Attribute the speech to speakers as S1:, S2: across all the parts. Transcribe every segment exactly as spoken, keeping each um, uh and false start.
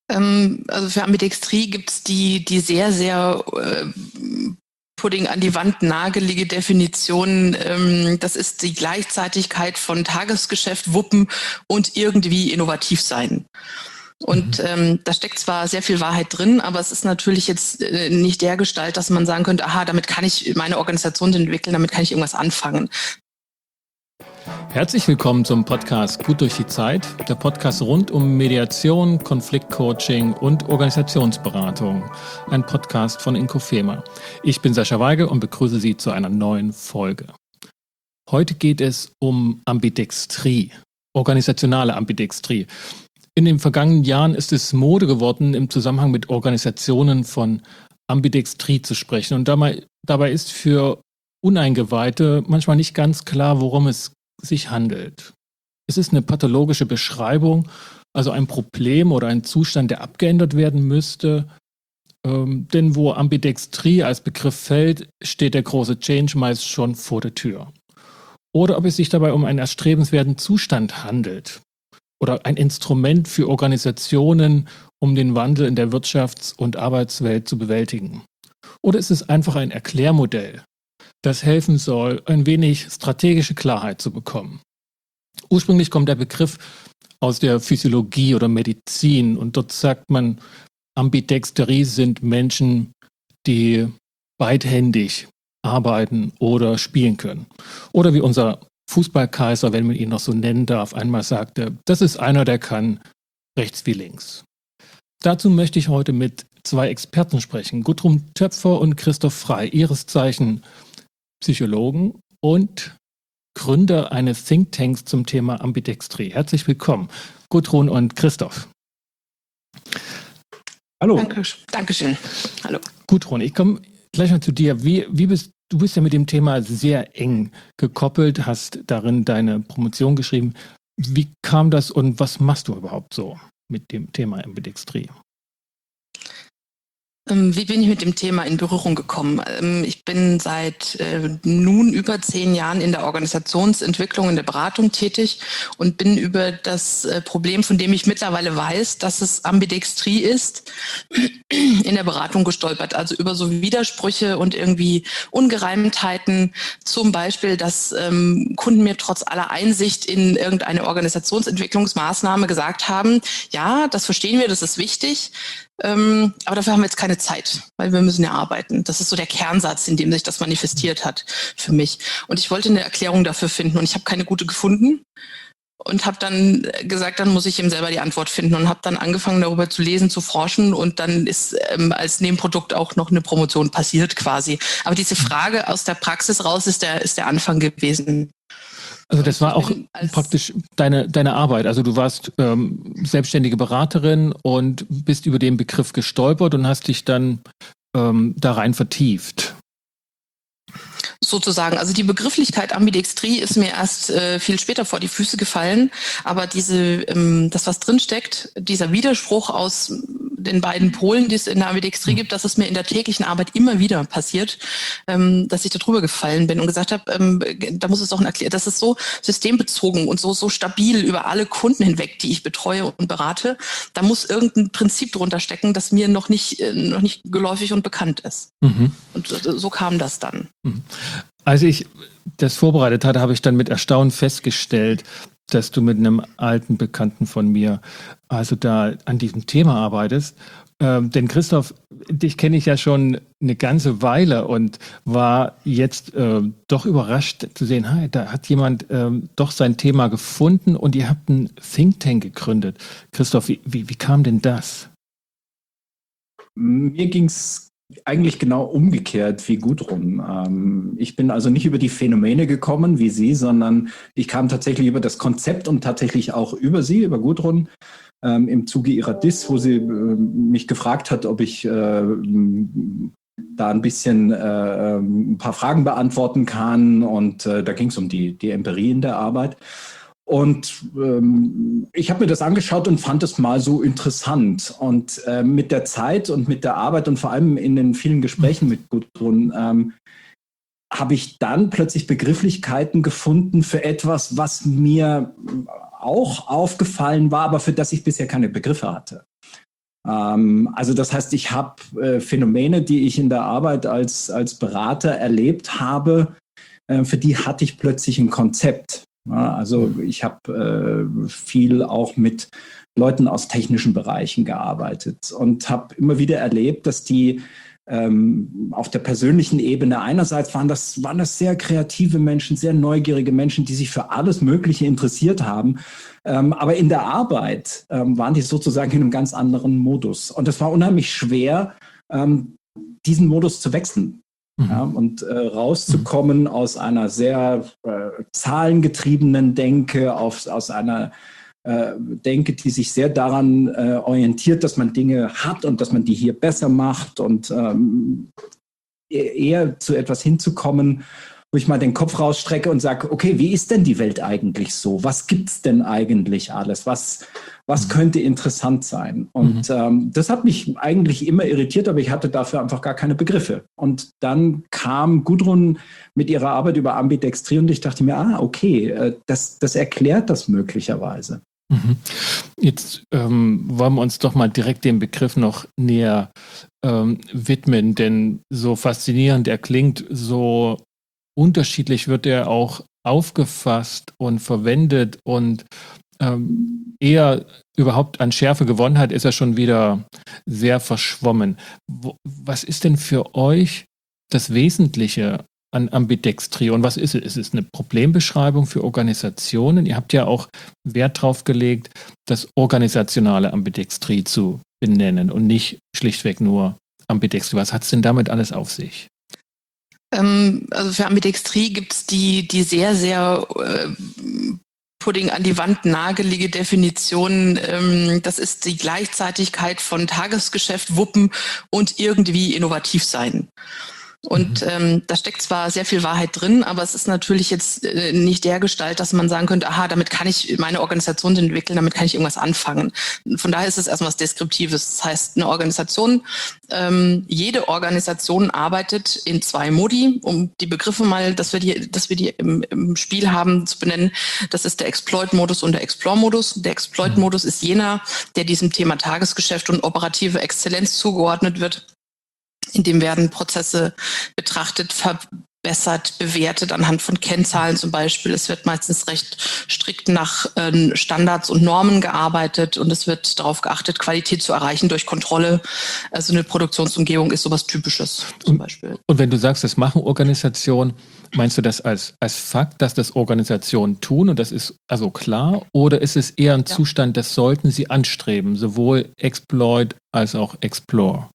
S1: Ähm, also für Ambidextrie gibt es die, die sehr, sehr äh, Pudding an die Wand nagelige Definition. Ähm, das ist die Gleichzeitigkeit von Tagesgeschäft, Wuppen und irgendwie innovativ sein. Und
S2: Mhm.
S1: ähm, da steckt zwar sehr viel Wahrheit drin, aber es ist natürlich jetzt äh, nicht der Gestalt, dass man sagen könnte, aha, damit kann ich meine Organisation entwickeln, damit kann ich irgendwas anfangen.
S2: Herzlich willkommen zum Podcast Gut durch die Zeit, der Podcast rund um Mediation, Konfliktcoaching und Organisationsberatung. Ein Podcast von Inkofema. Ich bin Sascha Weigel und begrüße Sie zu einer neuen Folge. Heute geht es um Ambidextrie, organisationale Ambidextrie. In den vergangenen Jahren ist es Mode geworden, im Zusammenhang mit Organisationen von Ambidextrie zu sprechen. Und dabei, dabei ist für Uneingeweihte manchmal nicht ganz klar, worum es sich handelt. Es ist eine pathologische Beschreibung, also ein Problem oder ein Zustand, der abgeändert werden müsste. Ähm, denn wo Ambidextrie als Begriff fällt, steht der große Change meist schon vor der Tür. Oder ob es sich dabei um einen erstrebenswerten Zustand handelt oder ein Instrument für Organisationen, um den Wandel in der Wirtschafts- und Arbeitswelt zu bewältigen. Oder ist es einfach ein Erklärmodell, das helfen soll, ein wenig strategische Klarheit zu bekommen. Ursprünglich kommt der Begriff aus der Physiologie oder Medizin und dort sagt man, Ambidexterie sind Menschen, die beidhändig arbeiten oder spielen können. Oder wie unser Fußballkaiser, wenn man ihn noch so nennen darf, einmal sagte, das ist einer, der kann rechts wie links. Dazu möchte ich heute mit zwei Experten sprechen, Gudrun Töpfer und Christoph Frey, ihres Zeichen Psychologen und Gründer eines Thinktanks zum Thema Ambidextrie. Herzlich willkommen, Gudrun und Christoph.
S1: Hallo. Danke, Dankeschön. Hallo.
S2: Gudrun, ich komme gleich mal zu dir. Wie, wie bist, du bist ja mit dem Thema sehr eng gekoppelt, hast darin deine Promotion geschrieben. Wie kam das und was machst du überhaupt so mit dem Thema Ambidextrie?
S1: Wie bin ich mit dem Thema in Berührung gekommen? Ich bin seit äh, nun über zehn Jahren in der Organisationsentwicklung, in der Beratung tätig und bin über das äh, Problem, von dem ich mittlerweile weiß, dass es Ambidextrie ist, in der Beratung gestolpert. Also über so Widersprüche und irgendwie Ungereimtheiten. Zum Beispiel, dass ähm, Kunden mir trotz aller Einsicht in irgendeine Organisationsentwicklungsmaßnahme gesagt haben, ja, das verstehen wir, das ist wichtig. Ähm, aber dafür haben wir jetzt keine Zeit, weil wir müssen ja arbeiten. Das ist so der Kernsatz, in dem sich das manifestiert hat für mich. Und ich wollte eine Erklärung dafür finden und ich habe keine gute gefunden und habe dann gesagt, dann muss ich eben selber die Antwort finden und habe dann angefangen, darüber zu lesen, zu forschen und dann ist ähm, als Nebenprodukt auch noch eine Promotion passiert quasi. Aber diese Frage aus der Praxis raus ist der, ist der Anfang gewesen.
S2: Also das war auch praktisch deine, deine Arbeit. Also du warst ähm, selbstständige Beraterin und bist über den Begriff gestolpert und hast dich dann ähm, da rein vertieft.
S1: Sozusagen. Also die Begrifflichkeit Ambidextrie ist mir erst äh, viel später vor die Füße gefallen, aber diese, ähm, das was drinsteckt, dieser Widerspruch aus den beiden Polen, die es in der Ambidextrie gibt, das ist mir in der täglichen Arbeit immer wieder passiert, ähm, dass ich da drüber gefallen bin und gesagt habe, ähm, da muss es doch ein Erklär, das ist so systembezogen und so so stabil über alle Kunden hinweg, die ich betreue und berate, da muss irgendein Prinzip drunter stecken, das mir noch nicht äh, noch nicht geläufig und bekannt ist. Mhm. Und so, so kam das dann.
S2: Mhm. Als ich das vorbereitet hatte, habe ich dann mit Erstaunen festgestellt, dass du mit einem alten Bekannten von mir also da an diesem Thema arbeitest. Ähm, denn Christoph, dich kenne ich ja schon eine ganze Weile und war jetzt äh, doch überrascht zu sehen, hey, da hat jemand ähm, doch sein Thema gefunden und ihr habt einen Think Tank gegründet. Christoph, wie, wie, wie kam denn das?
S3: Mir ging es eigentlich genau umgekehrt wie Gudrun. Ähm, ich bin also nicht über die Phänomene gekommen wie sie, sondern ich kam tatsächlich über das Konzept und tatsächlich auch über sie, über Gudrun, ähm, im Zuge ihrer D I S, wo sie äh, mich gefragt hat, ob ich äh, da ein bisschen äh, ein paar Fragen beantworten kann. Und äh, da ging es um die, die Empirie in der Arbeit. Und ähm, ich habe mir das angeschaut und fand es mal so interessant. Und äh, mit der Zeit und mit der Arbeit und vor allem in den vielen Gesprächen mit Gudrun ähm, habe ich dann plötzlich Begrifflichkeiten gefunden für etwas, was mir auch aufgefallen war, aber für das ich bisher keine Begriffe hatte. Ähm, also das heißt, ich habe äh, Phänomene, die ich in der Arbeit als, als Berater erlebt habe, äh, für die hatte ich plötzlich ein Konzept. Ja, also ich habe äh, viel auch mit Leuten aus technischen Bereichen gearbeitet und habe immer wieder erlebt, dass die ähm, auf der persönlichen Ebene einerseits waren das, waren das sehr kreative Menschen, sehr neugierige Menschen, die sich für alles Mögliche interessiert haben. Ähm, aber in der Arbeit ähm, waren die sozusagen in einem ganz anderen Modus. Und es war unheimlich schwer, ähm, diesen Modus zu wechseln. Mhm. Ja, und äh, rauszukommen mhm. aus einer sehr äh, zahlengetriebenen Denke, auf, aus einer äh, Denke, die sich sehr daran äh, orientiert, dass man Dinge hat und dass man die hier besser macht und ähm, eher zu etwas hinzukommen, wo ich mal den Kopf rausstrecke und sage, okay, wie ist denn die Welt eigentlich so? Was gibt's denn eigentlich alles? Was, was mhm. könnte interessant sein? Und mhm. ähm, das hat mich eigentlich immer irritiert, aber ich hatte dafür einfach gar keine Begriffe. Und dann kam Gudrun mit ihrer Arbeit über Ambidextrie und ich dachte mir, ah, okay, äh, das, das erklärt das möglicherweise.
S2: Mhm. Jetzt ähm, wollen wir uns doch mal direkt dem Begriff noch näher ähm, widmen, denn so faszinierend er klingt, so unterschiedlich wird er auch aufgefasst und verwendet und ähm, eher überhaupt an Schärfe gewonnen hat, ist er schon wieder sehr verschwommen. Wo, was ist denn für euch das Wesentliche an Ambidextrie und was ist es? Ist es eine Problembeschreibung für Organisationen? Ihr habt ja auch Wert drauf gelegt, das organisationale Ambidextrie zu benennen und nicht schlichtweg nur Ambidextrie. Was hat es denn damit alles auf sich?
S1: Also für Ambidextrie gibt es die, die sehr, sehr äh, Pudding an die Wand nagelige Definition. Ähm, das ist die Gleichzeitigkeit von Tagesgeschäft, Wuppen und irgendwie innovativ sein. Und ähm, da steckt zwar sehr viel Wahrheit drin, aber es ist natürlich jetzt äh, nicht der Gestalt, dass man sagen könnte, aha, damit kann ich meine Organisation entwickeln, damit kann ich irgendwas anfangen. Von daher ist es erstmal was Deskriptives. Das heißt, eine Organisation, ähm, jede Organisation arbeitet in zwei Modi, um die Begriffe mal, dass wir die, dass wir die im, im Spiel haben, zu benennen. Das ist der Exploit-Modus und der Explore-Modus. Der Exploit-Modus ist jener, der diesem Thema Tagesgeschäft und operative Exzellenz zugeordnet wird. In dem werden Prozesse betrachtet, verbessert, bewertet anhand von Kennzahlen zum Beispiel. Es wird meistens recht strikt nach äh, Standards und Normen gearbeitet und es wird darauf geachtet, Qualität zu erreichen durch Kontrolle. Also eine Produktionsumgebung ist sowas Typisches zum Beispiel.
S2: Und wenn du sagst, das machen Organisationen, meinst du das als, als Fakt, dass das Organisationen tun und das ist also klar? Oder ist es eher ein ja. Zustand, das sollten sie anstreben, sowohl Exploit als auch Explore?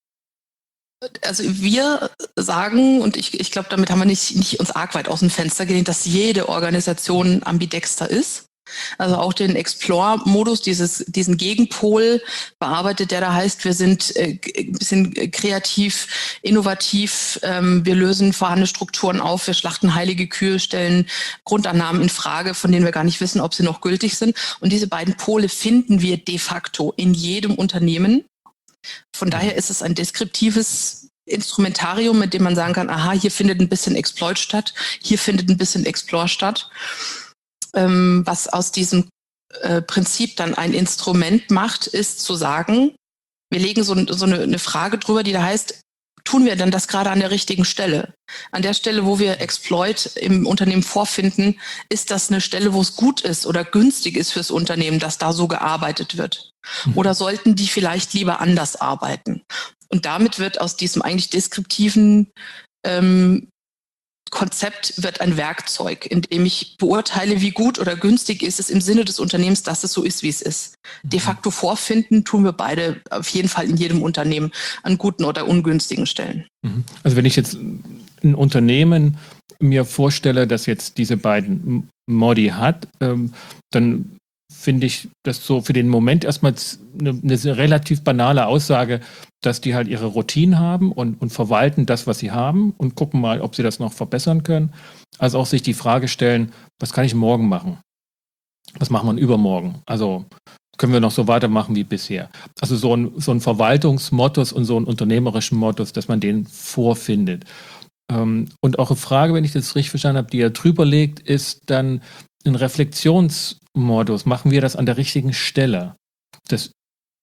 S1: Also wir sagen, und ich, ich glaube, damit haben wir nicht, nicht uns arg weit aus dem Fenster gelehnt, dass jede Organisation ambidexter ist. Also auch den Explore-Modus, dieses, diesen Gegenpol bearbeitet, der da heißt, wir sind äh, ein bisschen kreativ, innovativ, ähm, wir lösen vorhandene Strukturen auf, wir schlachten heilige Kühe, stellen Grundannahmen in Frage, von denen wir gar nicht wissen, ob sie noch gültig sind. Und diese beiden Pole finden wir de facto in jedem Unternehmen. Von daher ist es ein deskriptives Instrumentarium, mit dem man sagen kann, aha, hier findet ein bisschen Exploit statt, hier findet ein bisschen Explore statt, ähm, was aus diesem äh, Prinzip dann ein Instrument macht, ist zu sagen, wir legen so, so eine, eine Frage drüber, die da heißt, tun wir denn das gerade an der richtigen Stelle? An der Stelle, wo wir Exploit im Unternehmen vorfinden, ist das eine Stelle, wo es gut ist oder günstig ist fürs Unternehmen, dass da so gearbeitet wird? Oder sollten die vielleicht lieber anders arbeiten? Und damit wird aus diesem eigentlich deskriptiven ähm, Konzept wird ein Werkzeug, in dem ich beurteile, wie gut oder günstig ist es im Sinne des Unternehmens, dass es so ist, wie es ist. De facto vorfinden tun wir beide auf jeden Fall in jedem Unternehmen an guten oder ungünstigen Stellen.
S2: Also wenn ich jetzt ein Unternehmen mir vorstelle, das jetzt diese beiden Modi hat, ähm, dann finde ich das so für den Moment erstmal eine, eine relativ banale Aussage, dass die halt ihre Routinen haben und, und verwalten das, was sie haben und gucken mal, ob sie das noch verbessern können. Also auch sich die Frage stellen, was kann ich morgen machen? Was machen wir übermorgen? Also können wir noch so weitermachen wie bisher? Also so ein, so ein Verwaltungsmodus und so einen unternehmerischen Modus, dass man den vorfindet. Ähm, und auch eine Frage, wenn ich das richtig verstanden habe, die ihr drüber legt, ist dann ein Reflexionsmodus. Machen wir das an der richtigen Stelle? Das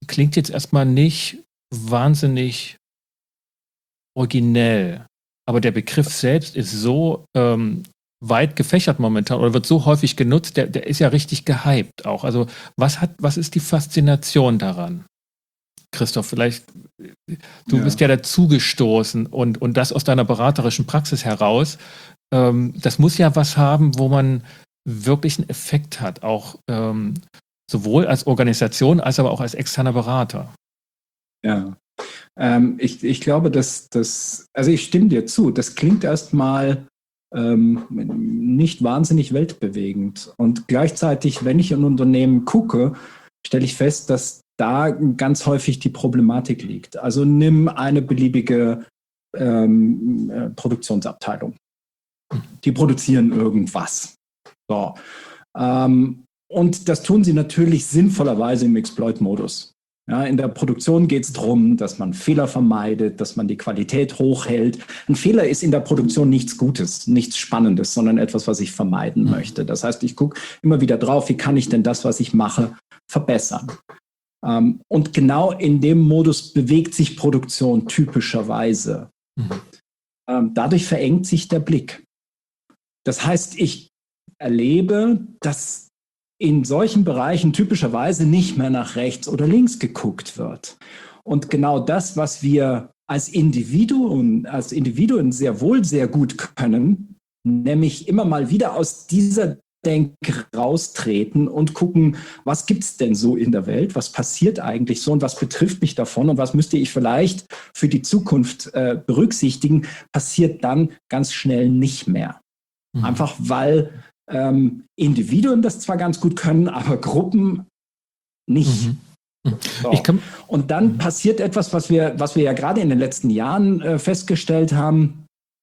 S2: klingt jetzt erstmal nicht wahnsinnig originell, aber der Begriff selbst ist so ähm, weit gefächert momentan oder wird so häufig genutzt, der, der ist ja richtig gehypt auch. Also was hat, was ist die Faszination daran? Christoph, vielleicht, du ja. bist ja dazugestoßen und, und das aus deiner beraterischen Praxis heraus. Ähm, das muss ja was haben, wo man wirklich einen Effekt hat, auch ähm, sowohl als Organisation als aber auch als externer Berater.
S3: Ja, ähm, ich, ich glaube, dass das, also ich stimme dir zu, das klingt erstmal ähm, nicht wahnsinnig weltbewegend. Und gleichzeitig, wenn ich in Unternehmen gucke, stelle ich fest, dass da ganz häufig die Problematik liegt. Also nimm eine beliebige ähm, äh, Produktionsabteilung. Die produzieren irgendwas. So. Ähm, und das tun sie natürlich sinnvollerweise im Exploit-Modus. Ja, in der Produktion geht es darum, dass man Fehler vermeidet, dass man die Qualität hochhält. Ein Fehler ist in der Produktion nichts Gutes, nichts Spannendes, sondern etwas, was ich vermeiden möchte. Das heißt, ich gucke immer wieder drauf, wie kann ich denn das, was ich mache, verbessern. Um, und genau in dem Modus bewegt sich Produktion typischerweise. Mhm. Um, dadurch verengt sich der Blick. Das heißt, ich erlebe, dass in solchen Bereichen typischerweise nicht mehr nach rechts oder links geguckt wird. Und genau das, was wir als Individuen, als Individuen sehr wohl sehr gut können, nämlich immer mal wieder aus dieser Denke raustreten und gucken, was gibt es denn so in der Welt, was passiert eigentlich so und was betrifft mich davon und was müsste ich vielleicht für die Zukunft äh, berücksichtigen, passiert dann ganz schnell nicht mehr. Mhm. Einfach weil ähm, Individuen das zwar ganz gut können, aber Gruppen nicht.
S2: Mhm. Mhm.
S3: So.
S2: Ich kann,
S3: und dann
S2: mhm.
S3: passiert etwas, was wir, was wir ja gerade in den letzten Jahren äh, festgestellt haben,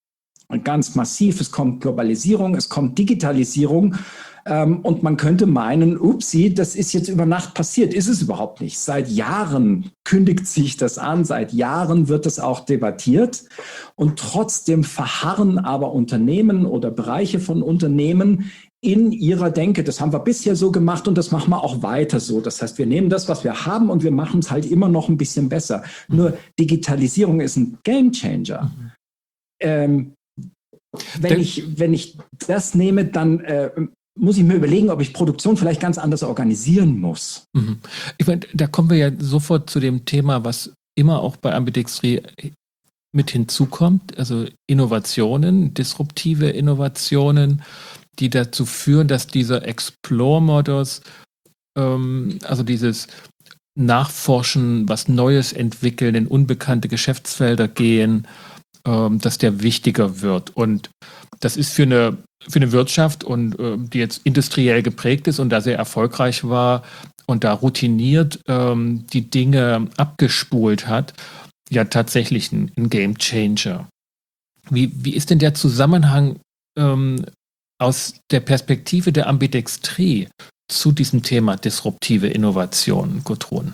S3: ganz massiv. Es kommt Globalisierung, es kommt Digitalisierung ähm, und man könnte meinen, upsie, das ist jetzt über Nacht passiert. Ist es überhaupt nicht. Seit Jahren kündigt sich das an, seit Jahren wird es auch debattiert und trotzdem verharren aber Unternehmen oder Bereiche von Unternehmen in ihrer Denke. Das haben wir bisher so gemacht und das machen wir auch weiter so. Das heißt, wir nehmen das, was wir haben und wir machen es halt immer noch ein bisschen besser. Mhm. Nur Digitalisierung ist ein Gamechanger. Mhm. Ähm, Wenn ich, wenn ich das nehme, dann äh, muss ich mir überlegen, ob ich Produktion vielleicht ganz anders organisieren muss.
S2: Mhm. Ich meine, da kommen wir ja sofort zu dem Thema, was immer auch bei Ambidextrie mit hinzukommt, also Innovationen, disruptive Innovationen, die dazu führen, dass dieser Explore-Modus, ähm, also dieses Nachforschen, was Neues entwickeln, in unbekannte Geschäftsfelder gehen, dass der wichtiger wird. Und das ist für eine, für eine Wirtschaft, und die jetzt industriell geprägt ist und da sehr erfolgreich war und da routiniert ähm, die Dinge abgespult hat, ja tatsächlich ein, ein Game Changer. Wie, wie ist denn der Zusammenhang ähm, aus der Perspektive der Ambidextrie zu diesem Thema disruptive Innovation, Gudrun?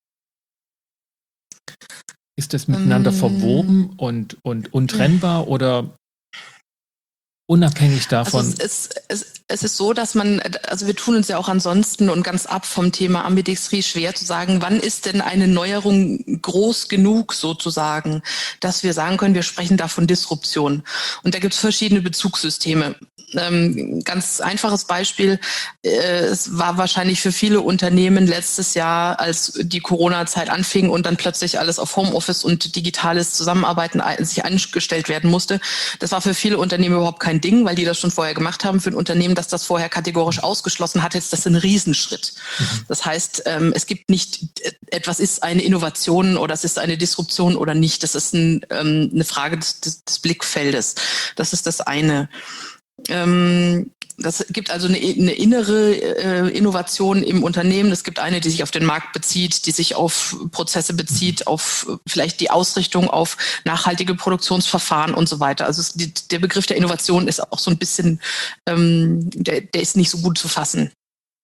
S2: Ist das miteinander ähm, verwoben und, und untrennbar oder unabhängig davon?
S1: Also es, ist, es, es ist so, dass man, also wir tun uns ja auch ansonsten und ganz ab vom Thema Ambidextrie schwer zu sagen, wann ist denn eine Neuerung groß genug sozusagen, dass wir sagen können, wir sprechen da von Disruption. Und da gibt es verschiedene Bezugssysteme. Ähm, ganz einfaches Beispiel, äh, es war wahrscheinlich für viele Unternehmen letztes Jahr, als die Corona-Zeit anfing und dann plötzlich alles auf Homeoffice und digitales Zusammenarbeiten ein, sich eingestellt werden musste. Das war für viele Unternehmen überhaupt kein Ding, weil die das schon vorher gemacht haben. Für ein Unternehmen, das das vorher kategorisch ausgeschlossen hat, ist das ein Riesenschritt. Mhm. Das heißt, ähm, es gibt nicht, etwas ist eine Innovation oder es ist eine Disruption oder nicht. Das ist ein, ähm, eine Frage des, des, des Blickfeldes. Das ist das eine. Ähm, das gibt also eine, eine innere äh, Innovation im Unternehmen. Es gibt eine, die sich auf den Markt bezieht, die sich auf Prozesse bezieht, auf vielleicht die Ausrichtung auf nachhaltige Produktionsverfahren und so weiter. Also es, die, der Begriff der Innovation ist auch so ein bisschen, ähm, der, der ist nicht so gut zu fassen.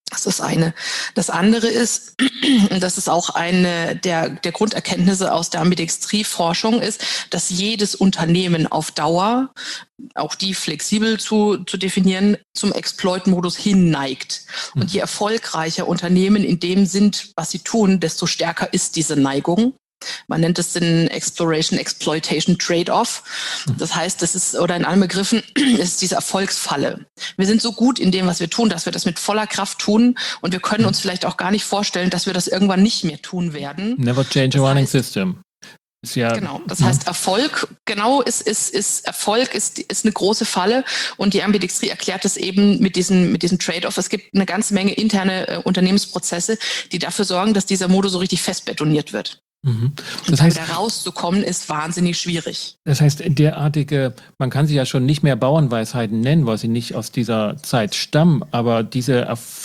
S1: Das ist eine. Das andere ist, das ist auch eine der, der Grunderkenntnisse aus der Ambidextrie-Forschung ist, dass jedes Unternehmen auf Dauer, auch die flexibel zu, zu definieren, zum Exploit-Modus hinneigt. Und je erfolgreicher Unternehmen in dem sind, was sie tun, desto stärker ist diese Neigung. Man nennt es den Exploration-Exploitation Trade-off. Das heißt, das ist, oder in anderen Begriffen, ist diese Erfolgsfalle. Wir sind so gut in dem, was wir tun, dass wir das mit voller Kraft tun und wir können uns vielleicht auch gar nicht vorstellen, dass wir das irgendwann nicht mehr tun werden.
S2: Never change a running system. Ist ja,
S1: genau, das heißt Erfolg, genau, ist, ist, ist Erfolg ist, ist eine große Falle und die Ambidextrie erklärt es eben mit diesem, mit diesem Trade-off. Es gibt eine ganze Menge interne äh, Unternehmensprozesse, die dafür sorgen, dass dieser Modus so richtig fest betoniert wird.
S2: Mhm. Das
S1: und
S2: heißt,
S1: da rauszukommen ist wahnsinnig schwierig.
S2: Das heißt, derartige, man kann sie ja schon nicht mehr Bauernweisheiten nennen, weil sie nicht aus dieser Zeit stammen, aber diese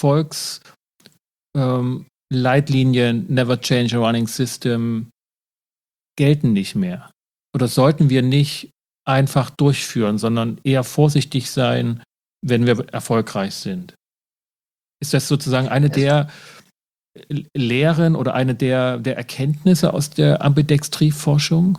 S2: Erfolgsleitlinien, ähm, Never Change a Running System, gelten nicht mehr. Oder sollten wir nicht einfach durchführen, sondern eher vorsichtig sein, wenn wir erfolgreich sind? Ist das sozusagen eine der Lehren oder eine der, der Erkenntnisse aus der Ambidextrie-Forschung?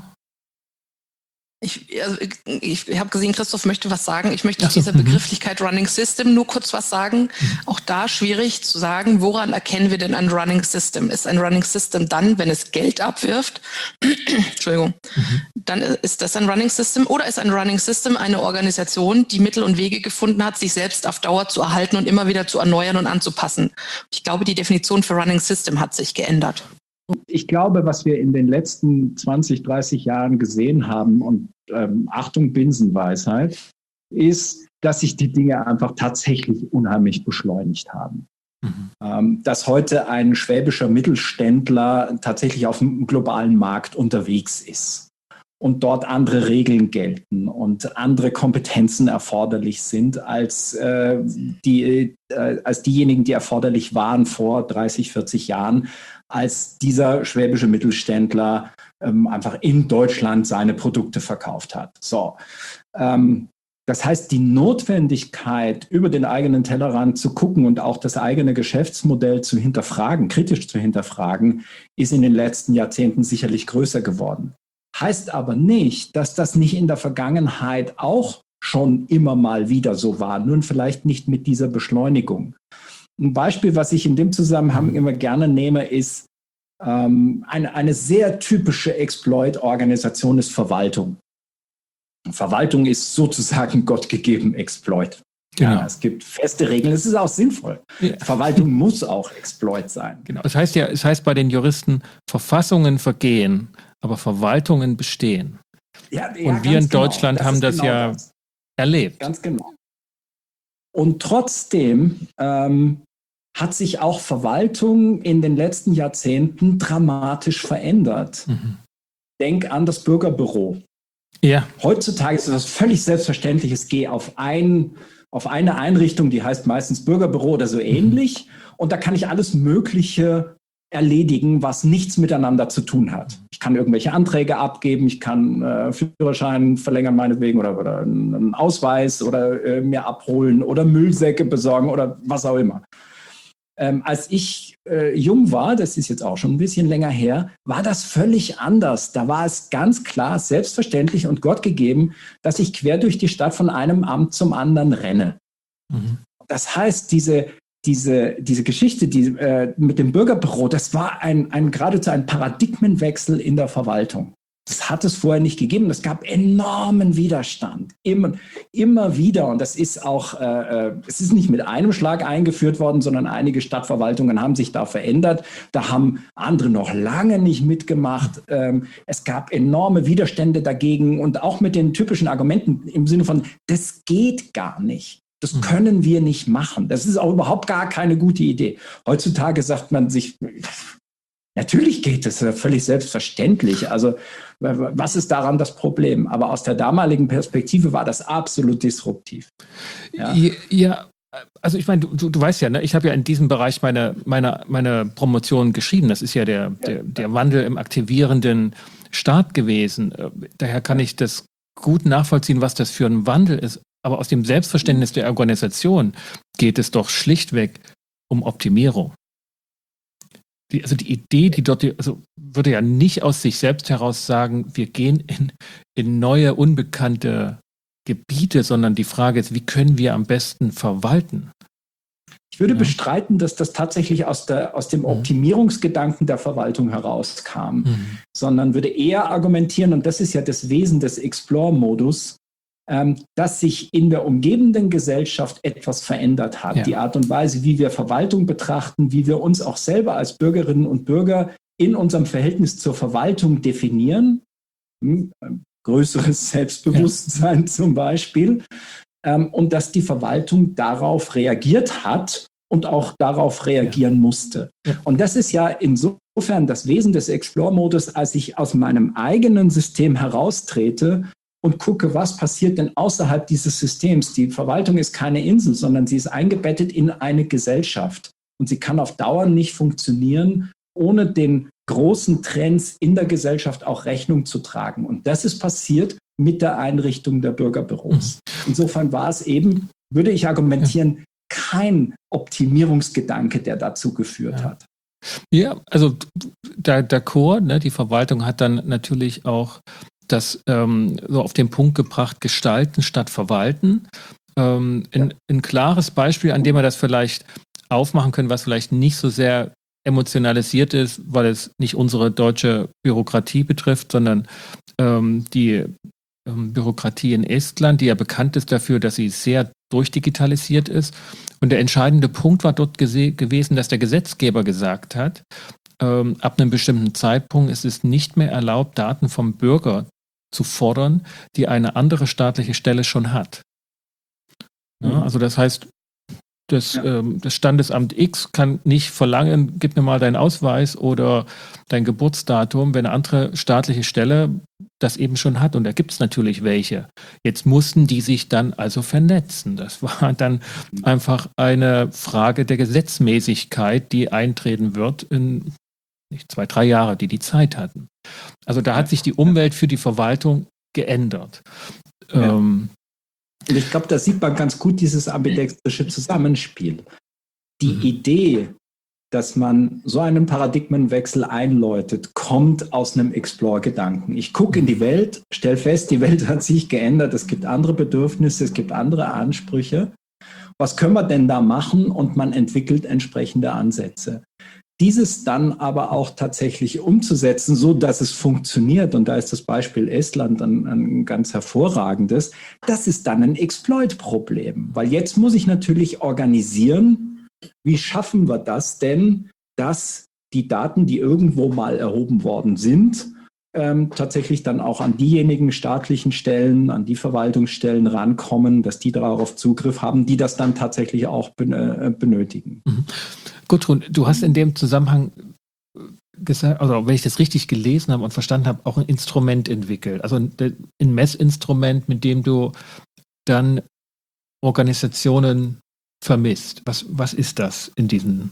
S1: Ich, also ich, ich habe gesehen, Christoph möchte was sagen. Ich möchte
S2: Ach so,
S1: zu dieser Begrifflichkeit Running System nur kurz was sagen. Mhm. Auch da schwierig zu sagen, woran erkennen wir denn ein Running System? Ist ein Running System dann, wenn es Geld abwirft? Entschuldigung. Mhm. Dann ist das ein Running System oder ist ein Running System eine Organisation, die Mittel und Wege gefunden hat, sich selbst auf Dauer zu erhalten und immer wieder zu erneuern und anzupassen? Ich glaube, die Definition für Running System hat sich geändert.
S3: Ich glaube, was wir in den letzten zwanzig, dreißig Jahren gesehen haben, und ähm, Achtung, Binsenweisheit, ist, dass sich die Dinge einfach tatsächlich unheimlich beschleunigt haben. Mhm. Ähm, dass heute ein schwäbischer Mittelständler tatsächlich auf dem globalen Markt unterwegs ist und dort andere Regeln gelten und andere Kompetenzen erforderlich sind als, äh, die, äh, als diejenigen, die erforderlich waren vor dreißig, vierzig Jahren, als dieser schwäbische Mittelständler ähm, einfach in Deutschland seine Produkte verkauft hat. So, ähm, das heißt, die Notwendigkeit, über den eigenen Tellerrand zu gucken und auch das eigene Geschäftsmodell zu hinterfragen, kritisch zu hinterfragen, ist in den letzten Jahrzehnten sicherlich größer geworden. Heißt aber nicht, dass das nicht in der Vergangenheit auch schon immer mal wieder so war, nur vielleicht nicht mit dieser Beschleunigung. Ein Beispiel, was ich in dem Zusammenhang immer gerne nehme, ist ähm, eine, eine sehr typische Exploit-Organisation ist Verwaltung. Verwaltung ist sozusagen gottgegeben Exploit. Genau. Ja, es gibt feste Regeln, es ist auch sinnvoll. Ja. Verwaltung muss auch Exploit sein.
S2: Genau. Das heißt ja, es heißt bei den Juristen, Verfassungen vergehen, aber Verwaltungen bestehen. Ja, ja, und wir in Deutschland genau. haben das, das genau ja das. erlebt.
S3: Ganz genau. Und trotzdem ähm, hat sich auch Verwaltung in den letzten Jahrzehnten dramatisch verändert. Mhm. Denk an das Bürgerbüro.
S2: Ja.
S3: Heutzutage ist es völlig selbstverständlich, es gehe auf, ein, auf eine Einrichtung, die heißt meistens Bürgerbüro oder so ähnlich. Mhm. Und da kann ich alles Mögliche erledigen, was nichts miteinander zu tun hat. Ich kann irgendwelche Anträge abgeben, ich kann äh, Führerschein verlängern meinetwegen oder, oder einen Ausweis oder äh, mir abholen oder Müllsäcke besorgen oder was auch immer. Ähm, als ich äh, jung war, das ist jetzt auch schon ein bisschen länger her, war das völlig anders. Da war es ganz klar, selbstverständlich und Gott gegeben, dass ich quer durch die Stadt von einem Amt zum anderen renne. Mhm. Das heißt, diese Diese, diese Geschichte die, äh, mit dem Bürgerbüro, das war ein, ein geradezu ein Paradigmenwechsel in der Verwaltung. Das hat es vorher nicht gegeben. Es gab enormen Widerstand. Immer, immer wieder. Und das ist auch, äh, es ist nicht mit einem Schlag eingeführt worden, sondern einige Stadtverwaltungen haben sich da verändert. Da haben andere noch lange nicht mitgemacht. Ähm, es gab enorme Widerstände dagegen und auch mit den typischen Argumenten im Sinne von, das geht gar nicht. Das können wir nicht machen. Das ist auch überhaupt gar keine gute Idee. Heutzutage sagt man sich, natürlich geht es, völlig selbstverständlich. Also was ist daran das Problem? Aber aus der damaligen Perspektive war das absolut disruptiv.
S2: Ja, ja, also ich meine, du, du weißt ja, ne, ich habe ja in diesem Bereich meine, meine, meine Promotion geschrieben. Das ist ja der, der, der Wandel im aktivierenden Staat gewesen. Daher kann ich das gut nachvollziehen, was das für ein Wandel ist. Aber aus dem Selbstverständnis der Organisation geht es doch schlichtweg um Optimierung. Die, also die Idee, die dort, also würde ja nicht aus sich selbst heraus sagen, wir gehen in, in neue, unbekannte Gebiete, sondern die Frage ist, wie können wir am besten verwalten?
S3: Ich würde
S2: ja.
S3: bestreiten, dass das tatsächlich aus, der, aus dem Optimierungsgedanken der Verwaltung herauskam, mhm. sondern würde eher argumentieren, und das ist ja das Wesen des Explore-Modus, ähm, dass sich in der umgebenden Gesellschaft etwas verändert hat. Ja. Die Art und Weise, wie wir Verwaltung betrachten, wie wir uns auch selber als Bürgerinnen und Bürger in unserem Verhältnis zur Verwaltung definieren, hm, größeres Selbstbewusstsein ja. zum Beispiel, ähm, und dass die Verwaltung darauf reagiert hat und auch darauf reagieren ja. musste. Ja. Und das ist ja insofern das Wesen des Explore-Modus, als ich aus meinem eigenen System heraustrete und gucke, was passiert denn außerhalb dieses Systems. Die Verwaltung ist keine Insel, sondern sie ist eingebettet in eine Gesellschaft. Und sie kann auf Dauer nicht funktionieren, ohne den großen Trends in der Gesellschaft auch Rechnung zu tragen. Und das ist passiert mit der Einrichtung der Bürgerbüros. Insofern war es eben, würde ich argumentieren, kein Optimierungsgedanke, der dazu geführt
S2: ja.
S3: hat.
S2: Ja, also der, der Chor, ne, die Verwaltung hat dann natürlich auch das ähm, so auf den Punkt gebracht, gestalten statt verwalten. Ähm, ein, ja. ein klares Beispiel, an dem wir das vielleicht aufmachen können, was vielleicht nicht so sehr emotionalisiert ist, weil es nicht unsere deutsche Bürokratie betrifft, sondern ähm, die ähm, Bürokratie in Estland, die ja bekannt ist dafür, dass sie sehr durchdigitalisiert ist. Und der entscheidende Punkt war dort gese- gewesen, dass der Gesetzgeber gesagt hat, ähm, ab einem bestimmten Zeitpunkt ist es nicht mehr erlaubt, Daten vom Bürger zu fordern, die eine andere staatliche Stelle schon hat. Ja, mhm. Also das heißt, Das, ja. ähm, das Standesamt X kann nicht verlangen, gib mir mal deinen Ausweis oder dein Geburtsdatum, wenn eine andere staatliche Stelle das eben schon hat. Und da gibt es natürlich welche. Jetzt mussten die sich dann also vernetzen. Das war dann einfach eine Frage der Gesetzmäßigkeit, die eintreten wird in nicht, zwei, drei Jahre, die die Zeit hatten. Also da hat sich die Umwelt für die Verwaltung geändert.
S3: Ja.
S2: Ähm,
S3: Und ich glaube, da sieht man ganz gut dieses ambidextrische Zusammenspiel. Die mhm. Idee, dass man so einen Paradigmenwechsel einläutet, kommt aus einem Explore-Gedanken. Ich gucke in die Welt, stelle fest, die Welt hat sich geändert, es gibt andere Bedürfnisse, es gibt andere Ansprüche. Was können wir denn da machen? Und man entwickelt entsprechende Ansätze. Dieses dann aber auch tatsächlich umzusetzen, so dass es funktioniert, und da ist das Beispiel Estland ein, ein ganz hervorragendes, das ist dann ein Exploit-Problem, weil jetzt muss ich natürlich organisieren, wie schaffen wir das denn, dass die Daten, die irgendwo mal erhoben worden sind, ähm, tatsächlich dann auch an diejenigen staatlichen Stellen, an die Verwaltungsstellen rankommen, dass die darauf Zugriff haben, die das dann tatsächlich auch ben- äh, benötigen.
S2: Mhm. Gudrun, du hast in dem Zusammenhang gesagt, also wenn ich das richtig gelesen habe und verstanden habe, auch ein Instrument entwickelt. Also ein, ein Messinstrument, mit dem du dann Organisationen vermisst. Was, was ist das in diesen?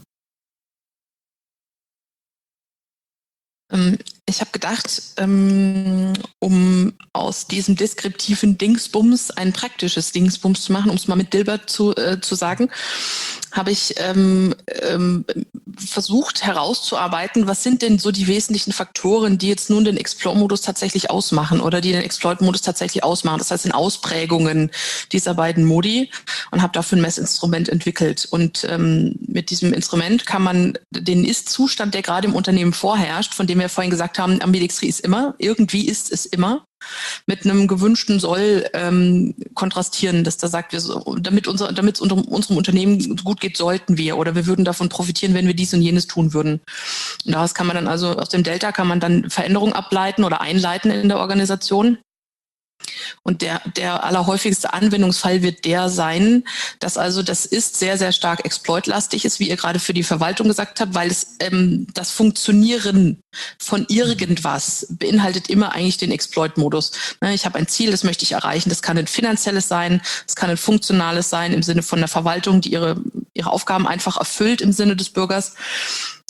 S1: Ich habe gedacht, um aus diesem deskriptiven Dingsbums ein praktisches Dingsbums zu machen, um es mal mit Dilbert zu, äh, zu sagen, habe ich ähm, ähm, versucht herauszuarbeiten, was sind denn so die wesentlichen Faktoren, die jetzt nun den Explore-Modus tatsächlich ausmachen oder die den Exploit-Modus tatsächlich ausmachen. Das heißt, in Ausprägungen dieser beiden Modi, und habe dafür ein Messinstrument entwickelt. Und ähm, mit diesem Instrument kann man den Ist-Zustand, der gerade im Unternehmen vorherrscht, von dem wir vorhin gesagt haben, Ambidextrie ist immer, irgendwie ist es immer, mit einem gewünschten Soll ähm, kontrastieren, dass da sagt, wir so, damit unser, damit es unter, unserem Unternehmen gut geht, sollten wir, oder wir würden davon profitieren, wenn wir dies und jenes tun würden. Und daraus kann man dann also, aus dem Delta kann man dann Veränderungen ableiten oder einleiten in der Organisation. Und der, der allerhäufigste Anwendungsfall wird der sein, dass also das ist sehr, sehr stark exploitlastig ist, wie ihr gerade für die Verwaltung gesagt habt, weil es ähm, das Funktionieren von irgendwas beinhaltet immer eigentlich den Exploit-Modus. Ne, ich habe ein Ziel, das möchte ich erreichen. Das kann ein finanzielles sein, das kann ein funktionales sein im Sinne von der Verwaltung, die ihre, ihre Aufgaben einfach erfüllt im Sinne des Bürgers.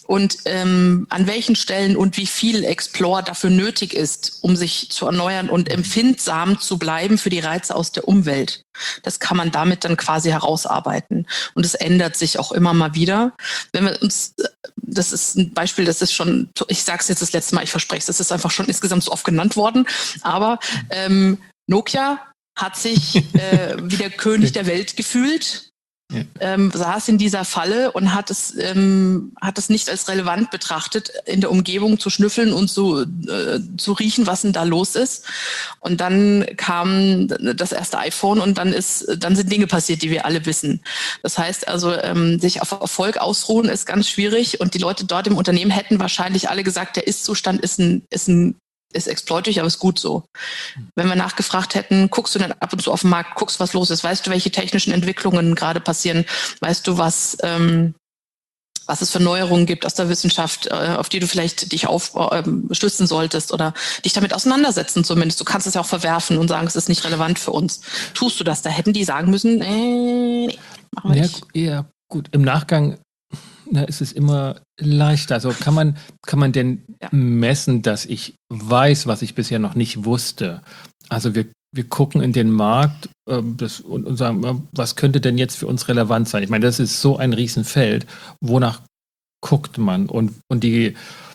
S1: und ähm, an welchen Stellen und wie viel Explore dafür nötig ist, um sich zu erneuern und empfindsam zu bleiben für die Reize aus der Umwelt. Das kann man damit dann quasi herausarbeiten. Und es ändert sich auch immer mal wieder. Wenn wir uns, das ist ein Beispiel, das ist schon, ich sage es jetzt das letzte Mal, ich verspreche es, das ist einfach schon insgesamt so oft genannt worden, aber ähm, Nokia hat sich äh, wie der König der Welt gefühlt. Ja. Ähm, saß in dieser Falle und hat es, ähm, hat es nicht als relevant betrachtet, in der Umgebung zu schnüffeln und zu, äh, zu riechen, was denn da los ist. Und dann kam das erste iPhone und dann ist, dann sind Dinge passiert, die wir alle wissen. Das heißt also, ähm, sich auf Erfolg ausruhen ist ganz schwierig und die Leute dort im Unternehmen hätten wahrscheinlich alle gesagt, der Ist-Zustand ist ein, ist ein ist exploitig, aber ist gut so. Wenn wir nachgefragt hätten, guckst du denn ab und zu auf den Markt, guckst, was los ist, weißt du, welche technischen Entwicklungen gerade passieren, weißt du, was, ähm, was es für Neuerungen gibt aus der Wissenschaft, äh, auf die du vielleicht dich aufstützen äh, solltest oder dich damit auseinandersetzen zumindest. Du kannst es ja auch verwerfen und sagen, es ist nicht relevant für uns. Tust du das? Da hätten die sagen müssen, äh, nee, machen wir
S2: ja,
S1: nicht.
S2: Ja, gut, im Nachgang na, ist es immer leichter. Also kann man, kann man denn ja. messen, dass ich weiß, was ich bisher noch nicht wusste? Also wir, wir gucken in den Markt äh, das, und, und sagen, was könnte denn jetzt für uns relevant sein? Ich meine, das ist so ein Riesenfeld. Wonach guckt man? Und, und die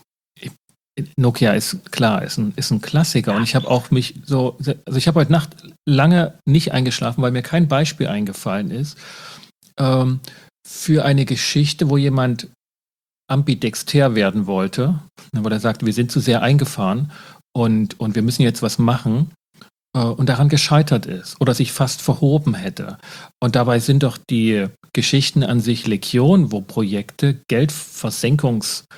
S2: Nokia ist klar, ist ein, ist ein Klassiker. Und ich habe auch mich so, also ich habe heute Nacht lange nicht eingeschlafen, weil mir kein Beispiel eingefallen ist. Ähm, für eine Geschichte, wo jemand ambidexter werden wollte, wo er sagte, wir sind zu sehr eingefahren und, und wir müssen jetzt was machen äh, und daran gescheitert ist oder sich fast verhoben hätte. Und dabei sind doch die Geschichten an sich Legion, wo Projekte Geldversenkungsgruben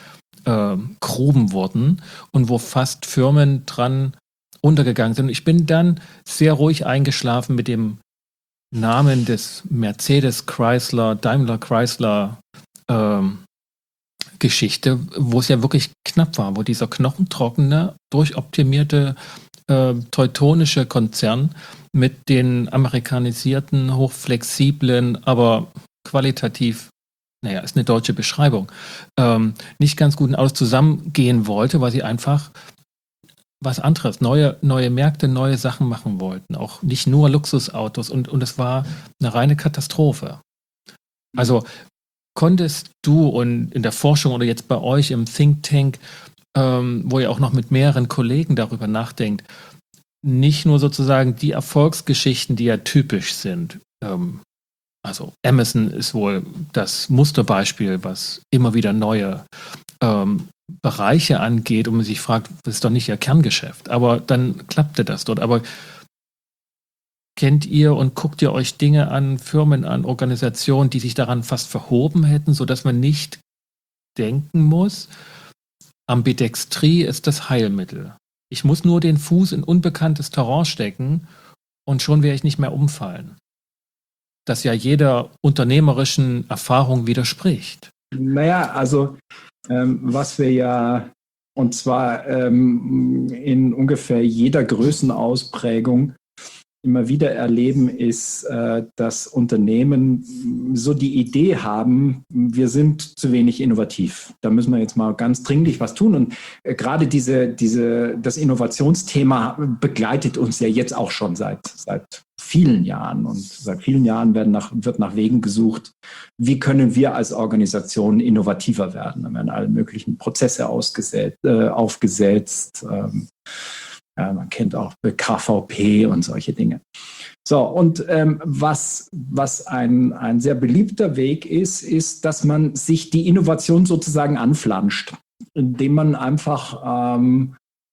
S2: äh, wurden und wo fast Firmen dran untergegangen sind. Ich bin dann sehr ruhig eingeschlafen mit dem Namen des Mercedes Chrysler, Daimler Chrysler ähm, Geschichte, wo es ja wirklich knapp war, wo dieser knochentrockene, durchoptimierte äh, teutonische Konzern mit den amerikanisierten, hochflexiblen, aber qualitativ, naja, ist eine deutsche Beschreibung, ähm, nicht ganz guten Autos zusammengehen wollte, weil sie einfach was anderes, neue, neue Märkte, neue Sachen machen wollten. Auch nicht nur Luxusautos und, und es war eine reine Katastrophe. Also konntest du und in der Forschung oder jetzt bei euch im Think Tank, ähm, wo ihr auch noch mit mehreren Kollegen darüber nachdenkt, nicht nur sozusagen die Erfolgsgeschichten, die ja typisch sind. Ähm, also Amazon ist wohl das Musterbeispiel, was immer wieder neue ähm, Bereiche angeht und man sich fragt, das ist doch nicht ihr Kerngeschäft. Aber dann klappte das dort. Aber kennt ihr und guckt ihr euch Dinge an, Firmen an, Organisationen, die sich daran fast verhoben hätten, sodass man nicht denken muss, Ambidextrie ist das Heilmittel. Ich muss nur den Fuß in unbekanntes Terrain stecken und schon werde ich nicht mehr umfallen. Das ja jeder unternehmerischen Erfahrung widerspricht.
S3: Naja, also ähm, was wir ja, und zwar ähm, in ungefähr jeder Größenausprägung immer wieder erleben, ist, äh, dass Unternehmen so die Idee haben, wir sind zu wenig innovativ. Da müssen wir jetzt mal ganz dringlich was tun. Und äh, gerade diese, diese, das Innovationsthema begleitet uns ja jetzt auch schon seit, seit vielen Jahren. Und seit vielen Jahren werden nach, wird nach Wegen gesucht, wie können wir als Organisation innovativer werden. Da werden alle möglichen Prozesse ausgesetzt, äh, aufgesetzt. Ähm, Ja, man kennt auch K V P und solche Dinge. So, und ähm, was, was ein, ein sehr beliebter Weg ist, ist, dass man sich die Innovation sozusagen anflanscht, indem man einfach ähm,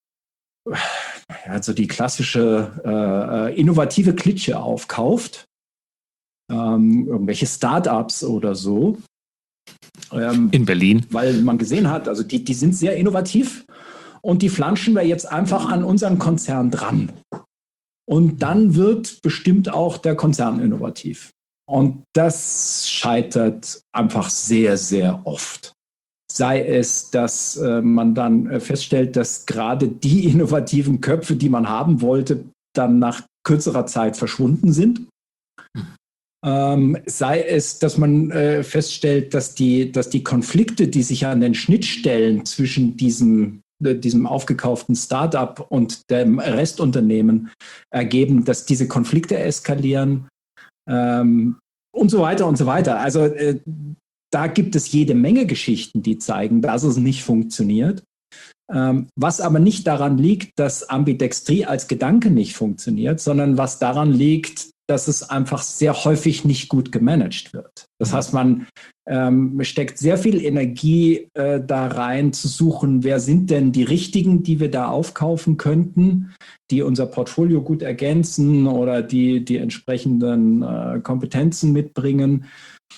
S3: also die klassische äh, innovative Klitsche aufkauft, ähm, irgendwelche Startups oder so.
S2: Ähm, In Berlin.
S3: Weil man gesehen hat, also die, die sind sehr innovativ. Und die flanschen wir jetzt einfach an unseren Konzern dran. Und dann wird bestimmt auch der Konzern innovativ. Und das scheitert einfach sehr, sehr oft. Sei es, dass äh, man dann äh, feststellt, dass gerade die innovativen Köpfe, die man haben wollte, dann nach kürzerer Zeit verschwunden sind. Ähm, sei es, dass man äh, feststellt, dass die, dass die Konflikte, die sich an den Schnittstellen zwischen diesem, äh, diesem aufgekauften Startup und dem Restunternehmen ergeben, dass diese Konflikte eskalieren ähm, und so weiter und so weiter. Also äh, da gibt es jede Menge Geschichten, die zeigen, dass es nicht funktioniert. Ähm, was aber nicht daran liegt, dass Ambidextrie als Gedanke nicht funktioniert, sondern was daran liegt, dass es einfach sehr häufig nicht gut gemanagt wird. Das heißt, man ähm, steckt sehr viel Energie äh, da rein, zu suchen, wer sind denn die Richtigen, die wir da aufkaufen könnten, die unser Portfolio gut ergänzen oder die die entsprechenden äh, Kompetenzen mitbringen.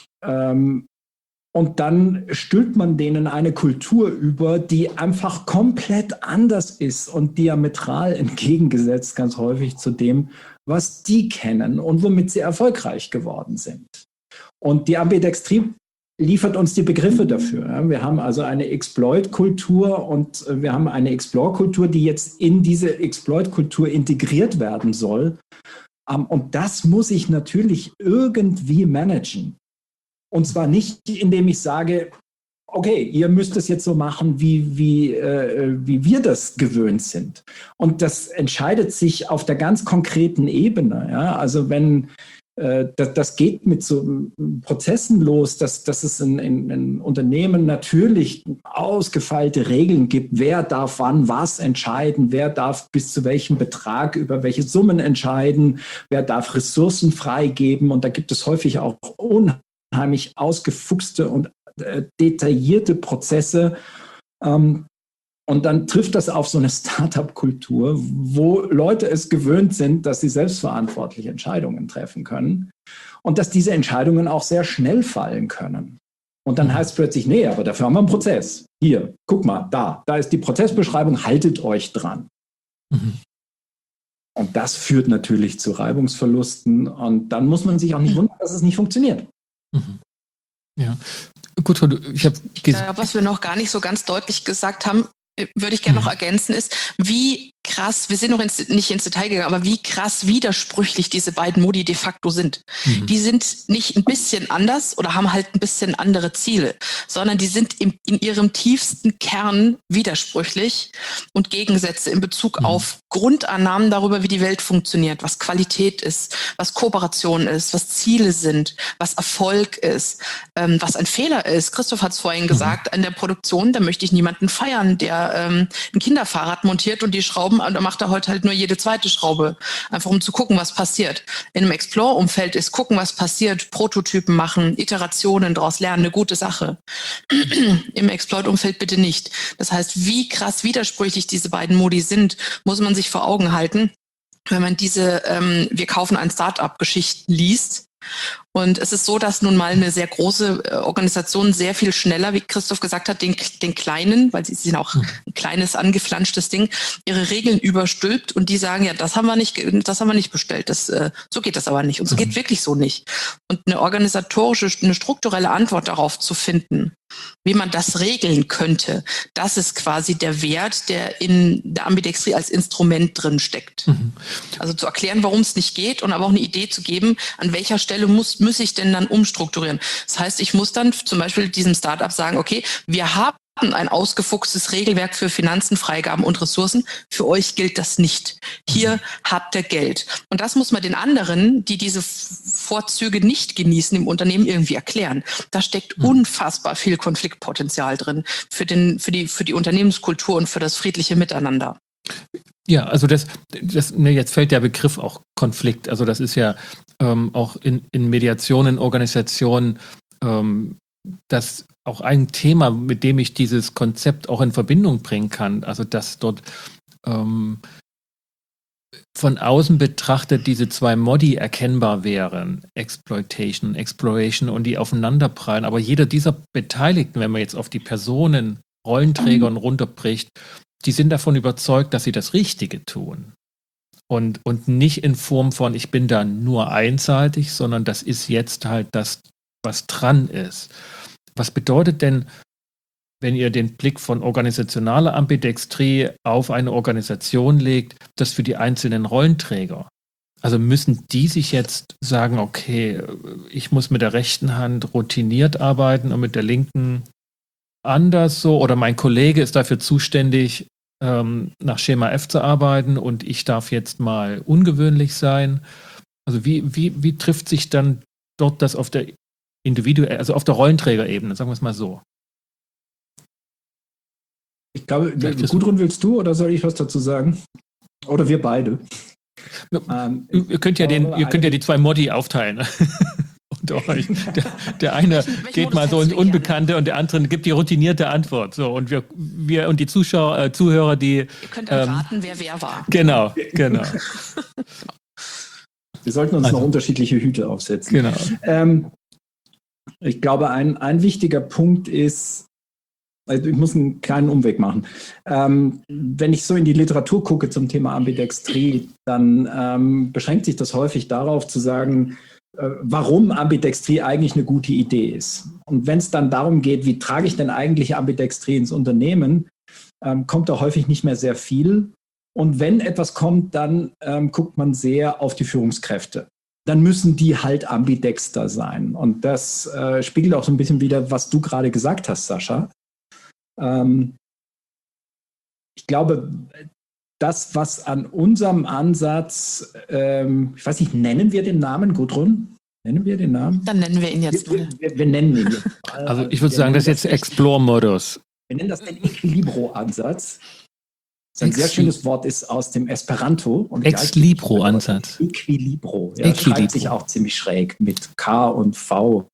S3: Ähm, Und dann stülpt man denen eine Kultur über, die einfach komplett anders ist und diametral entgegengesetzt ganz häufig zu dem, was die kennen und womit sie erfolgreich geworden sind. Und die Ambidextrie liefert uns die Begriffe dafür. Wir haben also eine Exploit-Kultur und wir haben eine Explore-Kultur, die jetzt in diese Exploit-Kultur integriert werden soll. Und das muss ich natürlich irgendwie managen. Und zwar nicht, indem ich sage, okay, ihr müsst es jetzt so machen, wie, wie, äh, wie wir das gewöhnt sind. Und das entscheidet sich auf der ganz konkreten Ebene. Ja? Also wenn äh, das, das geht mit so Prozessen los, dass, dass es in, in, in Unternehmen natürlich ausgefeilte Regeln gibt, wer darf wann was entscheiden, wer darf bis zu welchem Betrag über welche Summen entscheiden, wer darf Ressourcen freigeben. Und da gibt es häufig auch unheimlich unheimlich ausgefuchste und äh, detaillierte Prozesse. Ähm, und dann trifft das auf so eine Startup-Kultur, wo Leute es gewöhnt sind, dass sie selbstverantwortlich Entscheidungen treffen können und dass diese Entscheidungen auch sehr schnell fallen können. Und dann heißt es plötzlich, nee, aber dafür haben wir einen Prozess. Hier, guck mal, da, da ist die Prozessbeschreibung, haltet euch dran. Mhm. Und das führt natürlich zu Reibungsverlusten. Und dann muss man sich auch nicht wundern, dass es nicht funktioniert.
S2: Mhm. Ja, gut, ich habe
S1: ja, was wir noch gar nicht so ganz deutlich gesagt haben, würde ich gerne noch ergänzen, ist, wie krass, wir sind noch ins, nicht ins Detail gegangen, aber wie krass widersprüchlich diese beiden Modi de facto sind. Mhm. Die sind nicht ein bisschen anders oder haben halt ein bisschen andere Ziele, sondern die sind im, in ihrem tiefsten Kern widersprüchlich und Gegensätze in Bezug mhm. auf Grundannahmen darüber, wie die Welt funktioniert, was Qualität ist, was Kooperation ist, was Ziele sind, was Erfolg ist, ähm, was ein Fehler ist. Christoph hat es vorhin mhm. gesagt, an der Produktion, da möchte ich niemanden feiern, der ähm, ein Kinderfahrrad montiert und die Schrauben, und da macht er heute halt nur jede zweite Schraube, einfach um zu gucken, was passiert. In einem Explore-Umfeld ist gucken, was passiert, Prototypen machen, Iterationen daraus lernen, eine gute Sache. Im Exploit-Umfeld bitte nicht. Das heißt, wie krass widersprüchlich diese beiden Modi sind, muss man sich vor Augen halten, wenn man diese ähm, wir kaufen ein Start-up-Geschichten liest. Und es ist so, dass nun mal eine sehr große äh, Organisation sehr viel schneller, wie Christoph gesagt hat, den, den kleinen, weil sie sind auch ein kleines, angeflanschtes Ding, ihre Regeln überstülpt und die sagen, ja, das haben wir nicht, das haben wir nicht bestellt, das, äh, so geht das aber nicht und so geht wirklich so nicht. Und eine organisatorische, eine strukturelle Antwort darauf zu finden, wie man das regeln könnte, das ist quasi der Wert, der in der Ambidextrie als Instrument drin steckt. Mhm. Also zu erklären, warum es nicht geht und aber auch eine Idee zu geben, an welcher Stelle muss, muss ich denn dann umstrukturieren. Das heißt, ich muss dann zum Beispiel diesem Startup sagen, okay, wir haben ein ausgefuchstes Regelwerk für Finanzen, Freigaben und Ressourcen. Für euch gilt das nicht. Hier habt ihr Geld. Und das muss man den anderen, die diese Vorzüge nicht genießen im Unternehmen, irgendwie erklären. Da steckt unfassbar viel Konfliktpotenzial drin für den, für die, für die Unternehmenskultur und für das friedliche Miteinander.
S2: Ja, also das, das ne, jetzt fällt der Begriff auch Konflikt. Also das ist ja ähm, auch in, in Mediationen, Organisationen, ähm, das auch ein Thema, mit dem ich dieses Konzept auch in Verbindung bringen kann. Also dass dort ähm, von außen betrachtet diese zwei Modi erkennbar wären, Exploitation, Exploration, und die aufeinanderprallen. Aber jeder dieser Beteiligten, wenn man jetzt auf die Personen, Rollenträger und runterbricht, die sind davon überzeugt, dass sie das Richtige tun. Und, und nicht in Form von, ich bin da nur einseitig, sondern das ist jetzt halt das, was dran ist. Was bedeutet denn, wenn ihr den Blick von organisationaler Ambidextrie auf eine Organisation legt, das für die einzelnen Rollenträger? Also müssen die sich jetzt sagen, okay, ich muss mit der rechten Hand routiniert arbeiten und mit der linken anders so, oder mein Kollege ist dafür zuständig, ähm, nach Schema F zu arbeiten und ich darf jetzt mal ungewöhnlich sein. Also wie, wie, wie trifft sich dann dort das auf der individuell, also auf der Rollenträgerebene, sagen wir es mal so?
S3: Ich glaube, Gudrun, willst du oder soll ich was dazu sagen? Oder wir beide?
S2: Ähm, ihr könnt ja den, ihr könnt ja die zwei Modi aufteilen. Und euch. Der, der eine geht mal so ins Unbekannte und der andere gibt die routinierte Antwort. So, und wir, wir und die Zuschauer, äh, Zuhörer, die.
S1: Ihr könnt dann ähm, raten, wer wer war.
S2: Genau, genau.
S3: Wir sollten uns also noch unterschiedliche Hüte aufsetzen.
S2: Genau.
S3: Ähm, ich glaube, ein, ein wichtiger Punkt ist, also ich muss einen kleinen Umweg machen. Ähm, wenn ich so in die Literatur gucke zum Thema Ambidextrie, dann ähm, beschränkt sich das häufig darauf zu sagen, äh, warum Ambidextrie eigentlich eine gute Idee ist. Und wenn es dann darum geht, wie trage ich denn eigentlich Ambidextrie ins Unternehmen, ähm, kommt da häufig nicht mehr sehr viel. Und wenn etwas kommt, dann ähm, guckt man sehr auf die Führungskräfte. Dann müssen die halt ambidexter sein. Und das äh, spiegelt auch so ein bisschen wider, was du gerade gesagt hast, Sascha. Ähm, ich glaube, das, was an unserem Ansatz, ähm, ich weiß nicht, nennen wir den Namen, Gudrun? Nennen wir den Namen?
S1: Dann nennen wir ihn jetzt.
S3: Wir, wir, wir nennen ihn jetzt.
S2: Also ich würde sagen, das ist jetzt Explore-Modus.
S3: Wir nennen das den Equilibro-Ansatz. Ein sehr schönes Wort ist aus dem Esperanto.
S2: Ex-Libro-Ansatz.
S3: Equilibro. Ja, Equilibro. Schreibt sich auch ziemlich schräg mit K und V.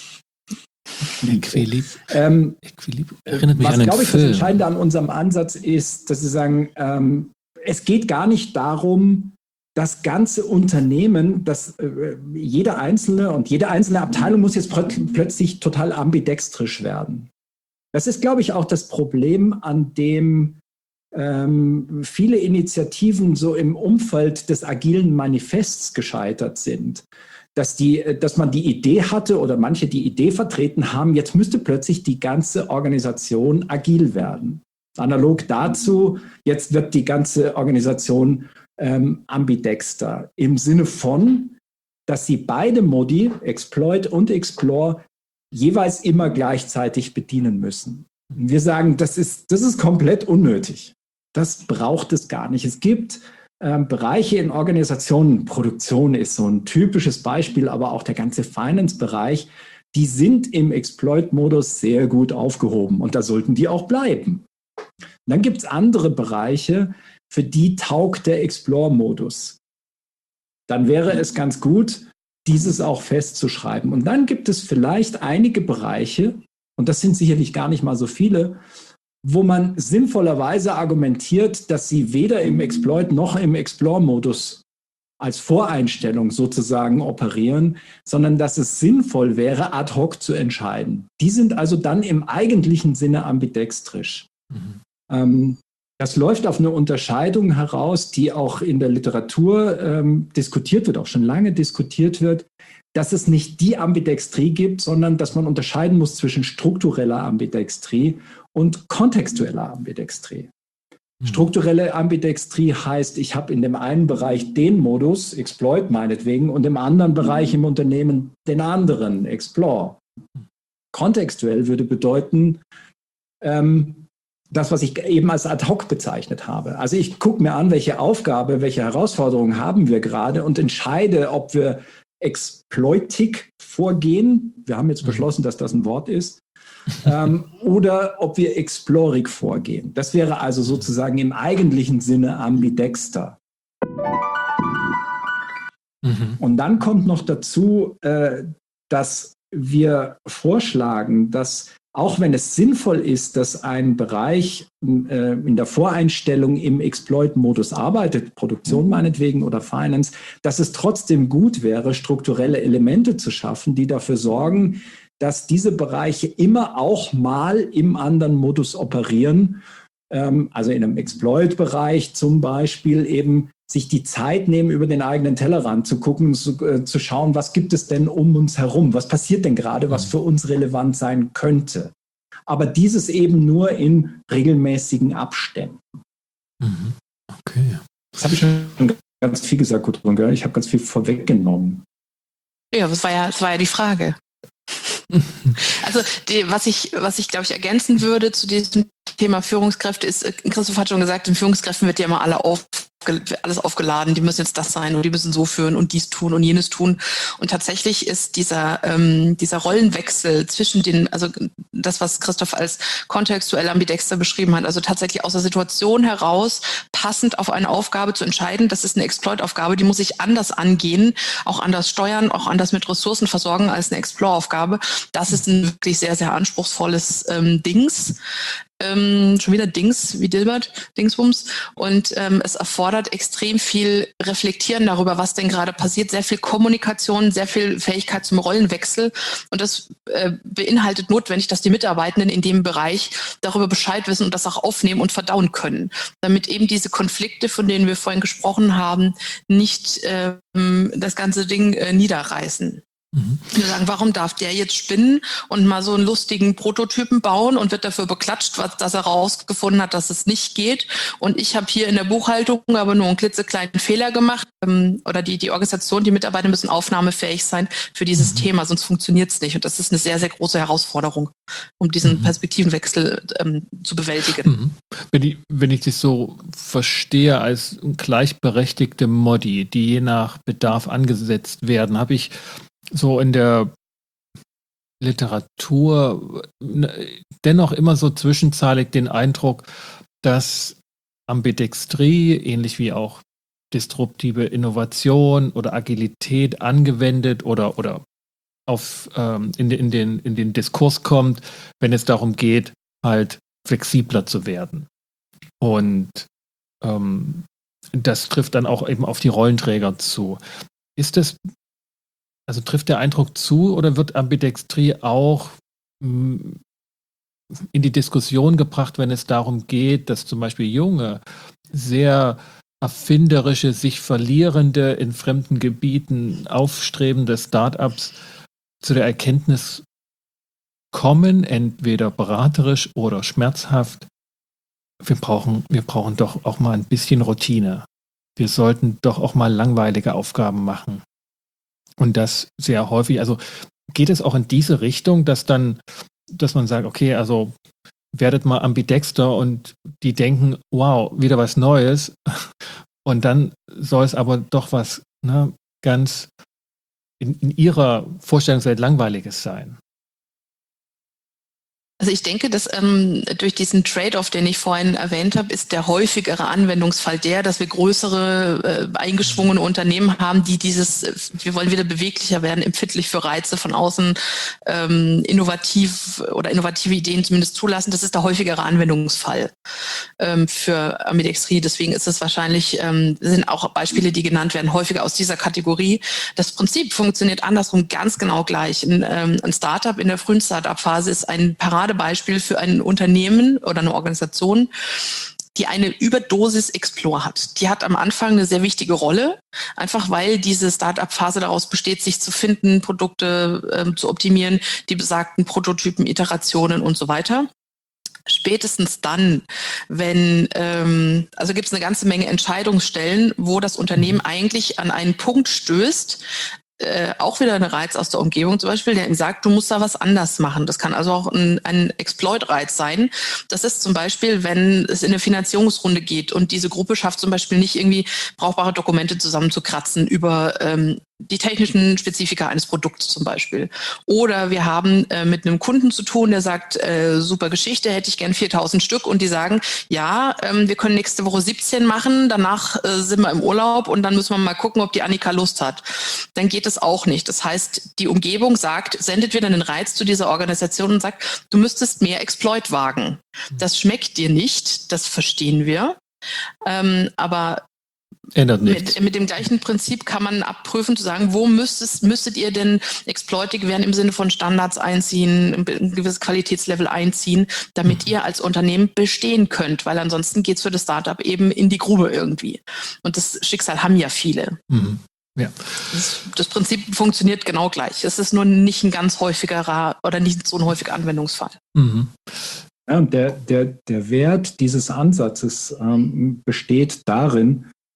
S2: Equilibro. Ähm, Equilibro. Erinnert mich
S3: was,
S2: an einen
S3: glaube ich,
S2: Film.
S3: Das Entscheidende an unserem Ansatz ist, dass Sie sagen, ähm, es geht gar nicht darum, das ganze Unternehmen, dass äh, jeder einzelne und jede einzelne Abteilung muss jetzt plöt- plötzlich total ambidextrisch werden. Das ist, glaube ich, auch das Problem, an dem ähm, viele Initiativen so im Umfeld des agilen Manifests gescheitert sind. Dass, die, dass man die Idee hatte oder manche die Idee vertreten haben, jetzt müsste plötzlich die ganze Organisation agil werden. Analog dazu, jetzt wird die ganze Organisation ähm, ambidexter. Im Sinne von, dass sie beide Modi, Exploit und Explore, jeweils immer gleichzeitig bedienen müssen. Wir sagen, das ist, das ist komplett unnötig. Das braucht es gar nicht. Es gibt ähm, Bereiche in Organisationen, Produktion ist so ein typisches Beispiel, aber auch der ganze Finance-Bereich, die sind im Exploit-Modus sehr gut aufgehoben und da sollten die auch bleiben. Und dann gibt es andere Bereiche, für die taugt der Explore-Modus. Dann wäre es ganz gut, dieses auch festzuschreiben. Und dann gibt es vielleicht einige Bereiche, und das sind sicherlich gar nicht mal so viele, wo man sinnvollerweise argumentiert, dass sie weder im Exploit noch im Explore-Modus als Voreinstellung sozusagen operieren, sondern dass es sinnvoll wäre, ad hoc zu entscheiden. Die sind also dann im eigentlichen Sinne ambidextrisch. Mhm. Ähm, das läuft auf eine Unterscheidung heraus, die auch in der Literatur ähm, diskutiert wird, auch schon lange diskutiert wird, dass es nicht die Ambidextrie gibt, sondern dass man unterscheiden muss zwischen struktureller Ambidextrie und kontextueller Ambidextrie. Mhm. Strukturelle Ambidextrie heißt, ich habe in dem einen Bereich den Modus, Exploit meinetwegen, und im anderen Bereich im Unternehmen den anderen, Explore. Kontextuell würde bedeuten, ähm, das, was ich eben als ad hoc bezeichnet habe. Also ich gucke mir an, welche Aufgabe, welche Herausforderungen haben wir gerade und entscheide, ob wir exploitig vorgehen, wir haben jetzt beschlossen, dass das ein Wort ist, ähm, oder ob wir explorig vorgehen. Das wäre also sozusagen im eigentlichen Sinne ambidexter. Mhm. Und dann kommt noch dazu, äh, dass wir vorschlagen, dass auch wenn es sinnvoll ist, dass ein Bereich äh, in der Voreinstellung im Exploit-Modus arbeitet, Produktion meinetwegen oder Finance, dass es trotzdem gut wäre, strukturelle Elemente zu schaffen, die dafür sorgen, dass diese Bereiche immer auch mal im anderen Modus operieren. Ähm, also in einem Exploit-Bereich zum Beispiel eben sich die Zeit nehmen, über den eigenen Tellerrand zu gucken, zu, äh, zu schauen, was gibt es denn um uns herum? Was passiert denn gerade, was für uns relevant sein könnte? Aber dieses eben nur in regelmäßigen Abständen.
S2: Mhm. Okay.
S3: Das habe ich schon ganz viel gesagt, Gudrun, gell? Ich habe ganz viel vorweggenommen.
S1: Ja, das war ja, das war ja die Frage. Also die, was ich, was ich glaube ich ergänzen würde zu diesem Thema Führungskräfte ist, Christoph hat schon gesagt, in Führungskräften wird ja immer alle auf, alles aufgeladen, die müssen jetzt das sein und die müssen so führen und dies tun und jenes tun. Und tatsächlich ist dieser, ähm, dieser Rollenwechsel zwischen den, also das, was Christoph als kontextuell ambidexter beschrieben hat, also tatsächlich aus der Situation heraus passend auf eine Aufgabe zu entscheiden, das ist eine Exploit-Aufgabe, die muss ich anders angehen, auch anders steuern, auch anders mit Ressourcen versorgen als eine Explore-Aufgabe. Das ist ein wirklich sehr, sehr anspruchsvolles ähm, Dings. Ähm, schon wieder Dings, wie Dilbert, Dingsbums. Und ähm, es erfordert extrem viel Reflektieren darüber, was denn gerade passiert, sehr viel Kommunikation, sehr viel Fähigkeit zum Rollenwechsel. Und das äh, beinhaltet notwendig, dass die Mitarbeitenden in dem Bereich darüber Bescheid wissen und das auch aufnehmen und verdauen können, damit eben diese Konflikte, von denen wir vorhin gesprochen haben, nicht ähm, das ganze Ding äh, niederreißen. Mhm. Wir sagen, warum darf der jetzt spinnen und mal so einen lustigen Prototypen bauen und wird dafür beklatscht, was, dass er rausgefunden hat, dass es nicht geht. Und ich habe hier in der Buchhaltung aber nur einen klitzekleinen Fehler gemacht. Ähm, oder die, die Organisation, die Mitarbeiter müssen aufnahmefähig sein für dieses mhm. Thema, sonst funktioniert es nicht. Und das ist eine sehr, sehr große Herausforderung, um diesen mhm. Perspektivenwechsel ähm, zu bewältigen.
S2: Mhm. Wenn ich, wenn ich das so verstehe als gleichberechtigte Modi, die je nach Bedarf angesetzt werden, habe ich so in der Literatur dennoch immer so zwischenzeilig den Eindruck, dass Ambidextrie, ähnlich wie auch disruptive Innovation oder Agilität angewendet oder, oder auf, ähm, in, in, den, in den Diskurs kommt, wenn es darum geht, halt flexibler zu werden. Und ähm, das trifft dann auch eben auf die Rollenträger zu. Ist das Also trifft der Eindruck zu oder wird Ambidextrie auch mh, in die Diskussion gebracht, wenn es darum geht, dass zum Beispiel junge, sehr erfinderische, sich verlierende, in fremden Gebieten aufstrebende Startups zu der Erkenntnis kommen, entweder beraterisch oder schmerzhaft, wir brauchen, wir brauchen doch auch mal ein bisschen Routine. Wir sollten doch auch mal langweilige Aufgaben machen. Und das sehr häufig, also geht es auch in diese Richtung, dass dann, dass man sagt, okay, also werdet mal ambidexter und die denken, wow, wieder was Neues. Und dann soll es aber doch was ne, ganz in, in ihrer Vorstellungswelt Langweiliges sein.
S1: Also ich denke, dass ähm, durch diesen Trade-off, den ich vorhin erwähnt habe, ist der häufigere Anwendungsfall der, dass wir größere, äh, eingeschwungene Unternehmen haben, die dieses, äh, wir wollen wieder beweglicher werden, empfindlich für Reize von außen, ähm, innovativ oder innovative Ideen zumindest zulassen. Das ist der häufigere Anwendungsfall ähm, für Ambidextrie. Deswegen ist es wahrscheinlich, ähm, sind auch Beispiele, die genannt werden, häufiger aus dieser Kategorie. Das Prinzip funktioniert andersrum ganz genau gleich. Ein, ähm, ein Startup in der frühen Startup-Phase ist ein Parade Beispiel für ein Unternehmen oder eine Organisation, die eine Überdosis Explore hat. Die hat am Anfang eine sehr wichtige Rolle, einfach weil diese Start-up-Phase daraus besteht, sich zu finden, Produkte ähm, zu optimieren, die besagten Prototypen, Iterationen und so weiter. Spätestens dann, wenn, ähm, also gibt es eine ganze Menge Entscheidungsstellen, wo das Unternehmen eigentlich an einen Punkt stößt, Äh, auch wieder ein Reiz aus der Umgebung zum Beispiel, der ihm sagt, du musst da was anders machen. Das kann also auch ein, ein Exploit-Reiz sein. Das ist zum Beispiel, wenn es in eine Finanzierungsrunde geht und diese Gruppe schafft zum Beispiel nicht irgendwie brauchbare Dokumente zusammenzukratzen über ähm, die technischen Spezifika eines Produkts zum Beispiel. Oder wir haben äh, mit einem Kunden zu tun, der sagt, äh, super Geschichte, hätte ich gern viertausend Stück. Und die sagen, ja, ähm, wir können nächste Woche siebzehn machen, danach äh, sind wir im Urlaub und dann müssen wir mal gucken, ob die Annika Lust hat. Dann geht es auch nicht. Das heißt, die Umgebung sagt, sendet wieder einen Reiz zu dieser Organisation und sagt, du müsstest mehr Exploit wagen. Das schmeckt dir nicht, das verstehen wir. Ähm, aber
S2: Ändert nichts.
S1: Mit, mit dem gleichen Prinzip kann man abprüfen, zu sagen, wo müsstet, müsstet ihr denn exploitig werden im Sinne von Standards einziehen, ein gewisses Qualitätslevel einziehen, damit ihr als Unternehmen bestehen könnt, weil ansonsten geht's für das Startup eben in die Grube irgendwie. Und das Schicksal haben ja viele.
S2: Mhm. Ja.
S1: Das, das Prinzip funktioniert genau gleich. Es ist nur nicht ein ganz häufiger oder nicht so ein häufiger Anwendungsfall.
S2: Mhm.
S3: Ja, und der, der, der Wert dieses Ansatzes ähm, besteht darin,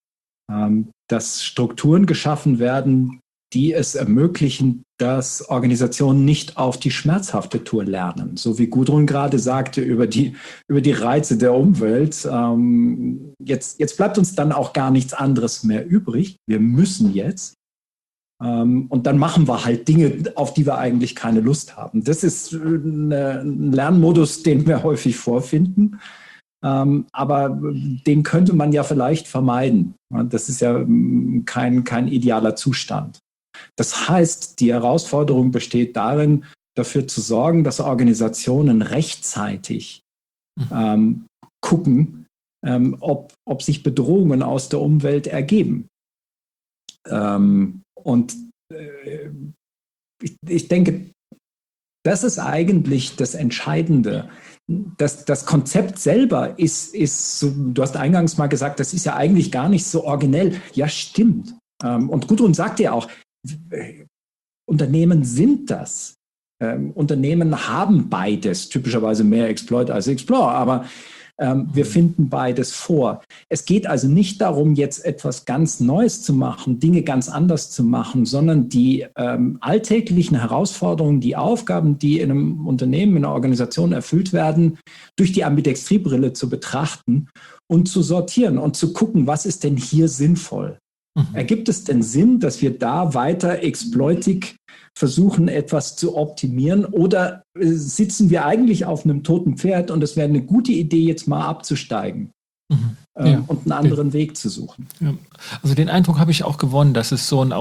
S3: Ähm, dass Strukturen geschaffen werden, die es ermöglichen, dass Organisationen nicht auf die schmerzhafte Tour lernen. So wie Gudrun gerade sagte über die, über die Reize der Umwelt. Ähm, jetzt, jetzt bleibt uns dann auch gar nichts anderes mehr übrig. Wir müssen jetzt. Ähm, und dann machen wir halt Dinge, auf die wir eigentlich keine Lust haben. Das ist eine, ein Lernmodus, den wir häufig vorfinden. Ähm, aber den könnte man ja vielleicht vermeiden. Das ist ja kein, kein idealer Zustand. Das heißt, die Herausforderung besteht darin, dafür zu sorgen, dass Organisationen rechtzeitig ähm, gucken, ähm, ob, ob sich Bedrohungen aus der Umwelt ergeben. Ähm, und äh, ich, ich denke, das ist eigentlich das Entscheidende. Das, das Konzept selber ist, ist so, du hast eingangs mal gesagt, das ist ja eigentlich gar nicht so originell. Ja, stimmt. Ähm, und Gudrun sagte ja auch, Unternehmen sind das. Ähm, Unternehmen haben beides, typischerweise mehr Exploit als Explore, aber ähm, wir finden beides vor. Es geht also nicht darum, jetzt etwas ganz Neues zu machen, Dinge ganz anders zu machen, sondern die ähm, alltäglichen Herausforderungen, die Aufgaben, die in einem Unternehmen, in einer Organisation erfüllt werden, durch die Ambidextriebrille zu betrachten und zu sortieren und zu gucken, was ist denn hier sinnvoll? Mhm. Ergibt es denn Sinn, dass wir da weiter exploitig versuchen, etwas zu optimieren? Oder sitzen wir eigentlich auf einem toten Pferd und es wäre eine gute Idee, jetzt mal abzusteigen mhm. ähm, ja. und einen anderen ja. Weg zu suchen?
S2: Ja. Also den Eindruck habe ich auch gewonnen, dass es so ein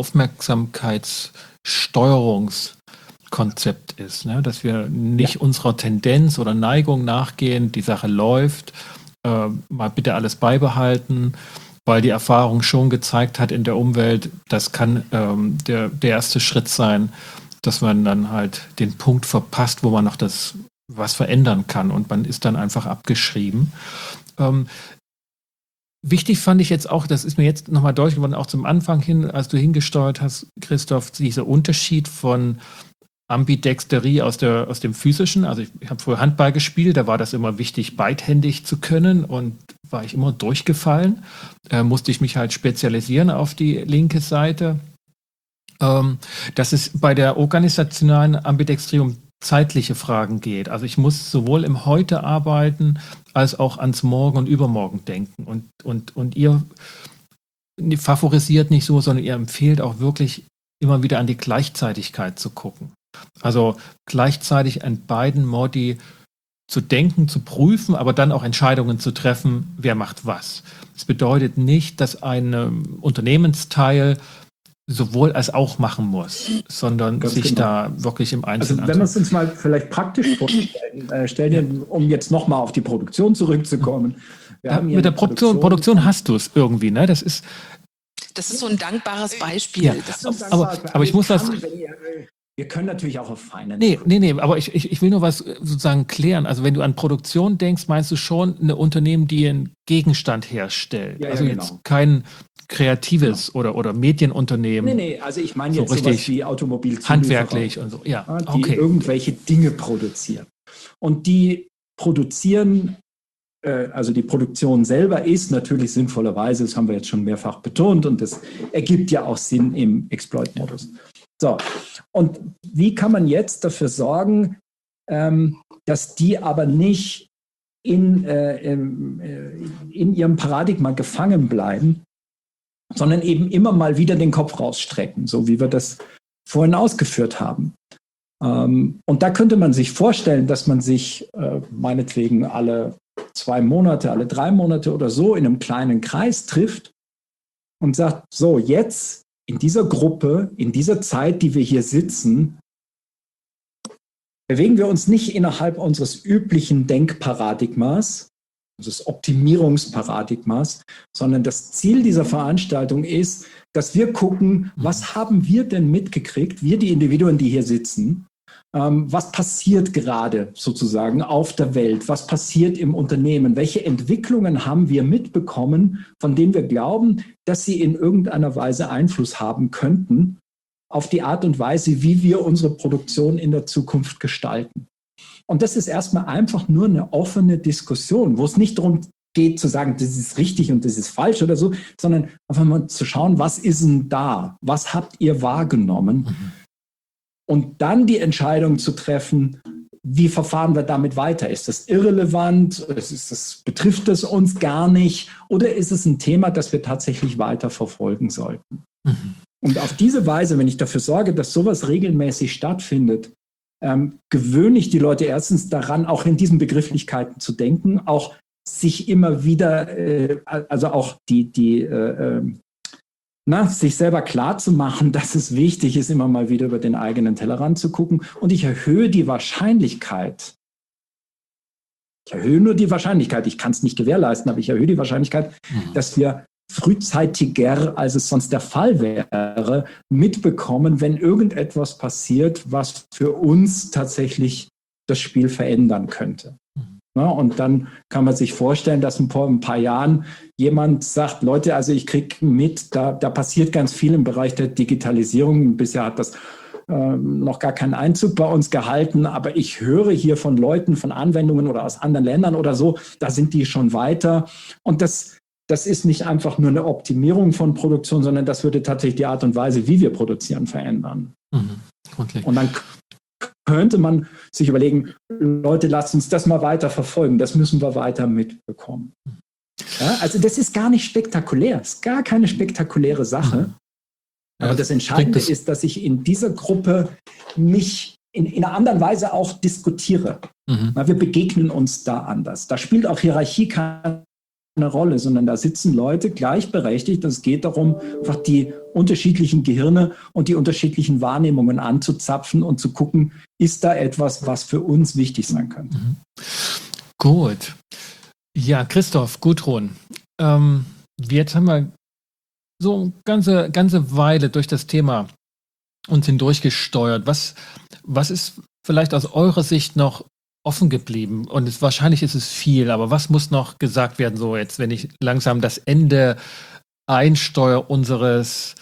S2: Aufmerksamkeitssteuerungskonzept ist, ne? Dass wir nicht ja. unserer Tendenz oder Neigung nachgehen, die Sache läuft, äh, mal bitte alles beibehalten, weil die Erfahrung schon gezeigt hat in der Umwelt, das kann ähm, der, der erste Schritt sein, dass man dann halt den Punkt verpasst, wo man noch das was verändern kann und man ist dann einfach abgeschrieben. Ähm, wichtig fand ich jetzt auch, das ist mir jetzt nochmal deutlich geworden, auch zum Anfang hin, als du hingesteuert hast, Christoph, dieser Unterschied von Ambidexterie aus, der, aus dem Physischen. Also ich, ich habe früher Handball gespielt, da war das immer wichtig, beidhändig zu können und war ich immer durchgefallen. Äh, musste ich mich halt spezialisieren auf die linke Seite. Ähm, dass es bei der organisationalen Ambidextrie um zeitliche Fragen geht. Also ich muss sowohl im Heute arbeiten, als auch ans Morgen und Übermorgen denken. Und, und, und ihr favorisiert nicht so, sondern ihr empfehlt auch wirklich immer wieder an die Gleichzeitigkeit zu gucken. Also gleichzeitig an beiden Modi zu denken, zu prüfen, aber dann auch Entscheidungen zu treffen, wer macht was. Das bedeutet nicht, dass ein Unternehmensteil sowohl als auch machen muss, sondern Ganz sich genau. da wirklich im Einzelnen...
S3: Also wenn wir es uns mal vielleicht praktisch vorstellen, äh, stellen, ja. um jetzt nochmal auf die Produktion zurückzukommen. Wir
S2: ja,
S3: haben
S2: mit der Produktion, Produktion, Produktion hast du es irgendwie, ne? Das ist...
S1: Das ist so ein dankbares Beispiel.
S2: Ja,
S1: das ist
S2: aber, aber, aber ich muss das...
S3: Wir können natürlich auch auf Finance.
S2: Nee, nee, nee, aber ich, ich, ich will nur was sozusagen klären. Also wenn du an Produktion denkst, meinst du schon eine Unternehmen, die einen Gegenstand herstellt. Ja, also ja, genau. Jetzt kein kreatives genau. oder, oder Medienunternehmen.
S3: Nee, nee, also ich meine jetzt so sowas wie Automobilzulieferer.
S2: Handwerklich und so, ja.
S3: Die
S2: okay.
S3: irgendwelche Dinge produzieren. Und die produzieren, äh, also die Produktion selber ist natürlich sinnvollerweise, das haben wir jetzt schon mehrfach betont und das ergibt ja auch Sinn im Exploit-Modus. So, und wie kann man jetzt dafür sorgen, ähm, dass die aber nicht in, äh, in ihrem Paradigma gefangen bleiben, sondern eben immer mal wieder den Kopf rausstrecken, so wie wir das vorhin ausgeführt haben. Ähm, und da könnte man sich vorstellen, dass man sich äh, meinetwegen alle zwei Monate, alle drei Monate oder so in einem kleinen Kreis trifft und sagt, so jetzt in dieser Gruppe, in dieser Zeit, die wir hier sitzen, bewegen wir uns nicht innerhalb unseres üblichen Denkparadigmas, unseres Optimierungsparadigmas, sondern das Ziel dieser Veranstaltung ist, dass wir gucken, was haben wir denn mitgekriegt, wir die Individuen, die hier sitzen, ähm, was passiert gerade sozusagen auf der Welt, was passiert im Unternehmen, welche Entwicklungen haben wir mitbekommen, von denen wir glauben, dass sie in irgendeiner Weise Einfluss haben könnten auf die Art und Weise, wie wir unsere Produktion in der Zukunft gestalten. Und das ist erstmal einfach nur eine offene Diskussion, wo es nicht darum geht zu sagen, das ist richtig und das ist falsch oder so, sondern einfach mal zu schauen, was ist denn da? Was habt ihr wahrgenommen? Mhm. Und dann die Entscheidung zu treffen, wie verfahren wir damit weiter? Ist das irrelevant? Ist das, betrifft es uns gar nicht? Oder ist es ein Thema, das wir tatsächlich weiter verfolgen sollten? Mhm. Und auf diese Weise, wenn ich dafür sorge, dass sowas regelmäßig stattfindet, ähm, gewöhne ich die Leute erstens daran, auch in diesen Begrifflichkeiten zu denken, auch sich immer wieder, äh, also auch die, die äh, äh, na, sich selber klar zu machen, dass es wichtig ist, immer mal wieder über den eigenen Tellerrand zu gucken. Und ich erhöhe die Wahrscheinlichkeit, ich erhöhe nur die Wahrscheinlichkeit, ich kann es nicht gewährleisten, aber ich erhöhe die Wahrscheinlichkeit, mhm. dass wir frühzeitiger, als es sonst der Fall wäre, mitbekommen, wenn irgendetwas passiert, was für uns tatsächlich das Spiel verändern könnte. Mhm. Na, und dann kann man sich vorstellen, dass in ein paar Jahren jemand sagt, Leute, also ich kriege mit, da, da passiert ganz viel im Bereich der Digitalisierung. Bisher hat das äh, noch gar keinen Einzug bei uns gehalten, aber ich höre hier von Leuten, von Anwendungen oder aus anderen Ländern oder so, da sind die schon weiter. Und das, das ist nicht einfach nur eine Optimierung von Produktion, sondern das würde tatsächlich die Art und Weise, wie wir produzieren, verändern. Mhm. Okay. Und dann könnte man sich überlegen, Leute, lasst uns das mal weiter verfolgen, das müssen wir weiter mitbekommen. Ja, also das ist gar nicht spektakulär, ist gar keine spektakuläre Sache. Aber ja, das Entscheidende das ist, dass ich in dieser Gruppe mich in, in einer anderen Weise auch diskutiere. Mhm. Na, wir begegnen uns da anders. Da spielt auch Hierarchie keine Rolle, sondern da sitzen Leute gleichberechtigt. Es geht darum, einfach die unterschiedlichen Gehirne und die unterschiedlichen Wahrnehmungen anzuzapfen und zu gucken, ist da etwas, was für uns wichtig sein könnte.
S2: Mhm. Gut. Ja, Christoph, Gudrun, ähm, jetzt haben wir so eine ganze, ganze Weile durch das Thema uns hindurchgesteuert. Was, was ist vielleicht aus eurer Sicht noch offen geblieben? Und es, wahrscheinlich ist es viel, aber was muss noch gesagt werden, so jetzt, wenn ich langsam das Ende einsteuere unseres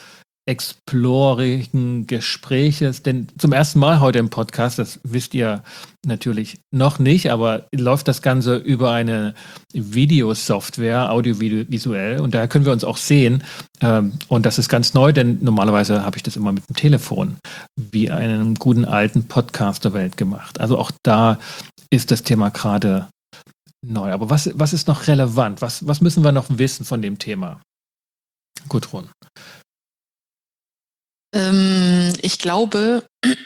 S2: explorigen Gespräches, denn zum ersten Mal heute im Podcast, das wisst ihr natürlich noch nicht, aber läuft das Ganze über eine Videosoftware, audiovisuell, und daher können wir uns auch sehen, und das ist ganz neu, denn normalerweise habe ich das immer mit dem Telefon, wie einen guten alten Podcast der Welt gemacht. Also auch da ist das Thema gerade neu. Aber was, was ist noch relevant? Was, was müssen wir noch wissen von dem Thema? Gudrun.
S1: Ähm, ich glaube,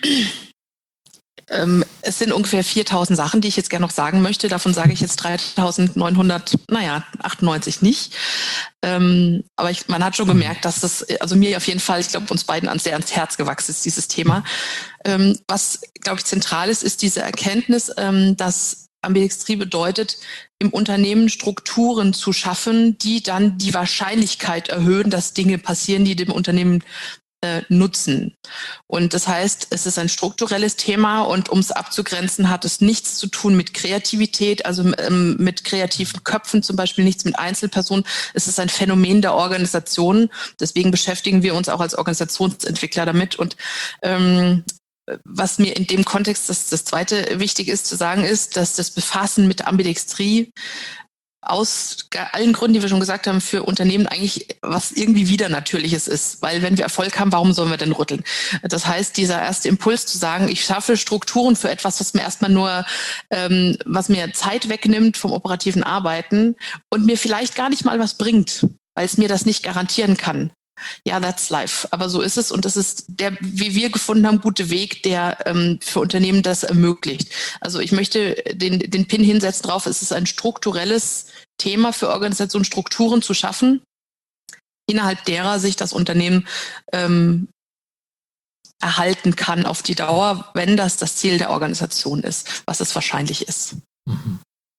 S1: ähm, es sind ungefähr viertausend Sachen, die ich jetzt gerne noch sagen möchte. Davon sage ich jetzt dreitausendneunhundert, naja, achtundneunzig nicht. Ähm, aber ich, man hat schon gemerkt, dass das, also mir auf jeden Fall, ich glaube, uns beiden ans, sehr ans Herz gewachsen ist, dieses Thema. Ähm, was, glaube ich, zentral ist, ist diese Erkenntnis, ähm, dass Ambidextrie bedeutet, im Unternehmen Strukturen zu schaffen, die dann die Wahrscheinlichkeit erhöhen, dass Dinge passieren, die dem Unternehmen äh, nutzen. Und das heißt, es ist ein strukturelles Thema, und um es abzugrenzen, hat es nichts zu tun mit Kreativität, also ähm, mit kreativen Köpfen zum Beispiel, nichts mit Einzelpersonen. Es ist ein Phänomen der Organisation. Deswegen beschäftigen wir uns auch als Organisationsentwickler damit. Und ähm, was mir in dem Kontext das, das zweite wichtig ist zu sagen, ist, dass das Befassen mit Ambidextrie aus allen Gründen, die wir schon gesagt haben, für Unternehmen eigentlich was irgendwie Widernatürliches ist. Weil wenn wir Erfolg haben, warum sollen wir denn rütteln? Das heißt, dieser erste Impuls zu sagen, ich schaffe Strukturen für etwas, was mir erstmal nur, ähm, was mir Zeit wegnimmt vom operativen Arbeiten und mir vielleicht gar nicht mal was bringt, weil es mir das nicht garantieren kann. Ja, that's life. Aber so ist es, und das ist der, wie wir gefunden haben, gute Weg, der ähm, für Unternehmen das ermöglicht. Also ich möchte den, den Pin hinsetzen drauf, es ist ein strukturelles Thema für Organisationen, Strukturen zu schaffen, innerhalb derer sich das Unternehmen ähm, erhalten kann auf die Dauer, wenn das das Ziel der Organisation ist, was es wahrscheinlich ist.
S2: Mhm.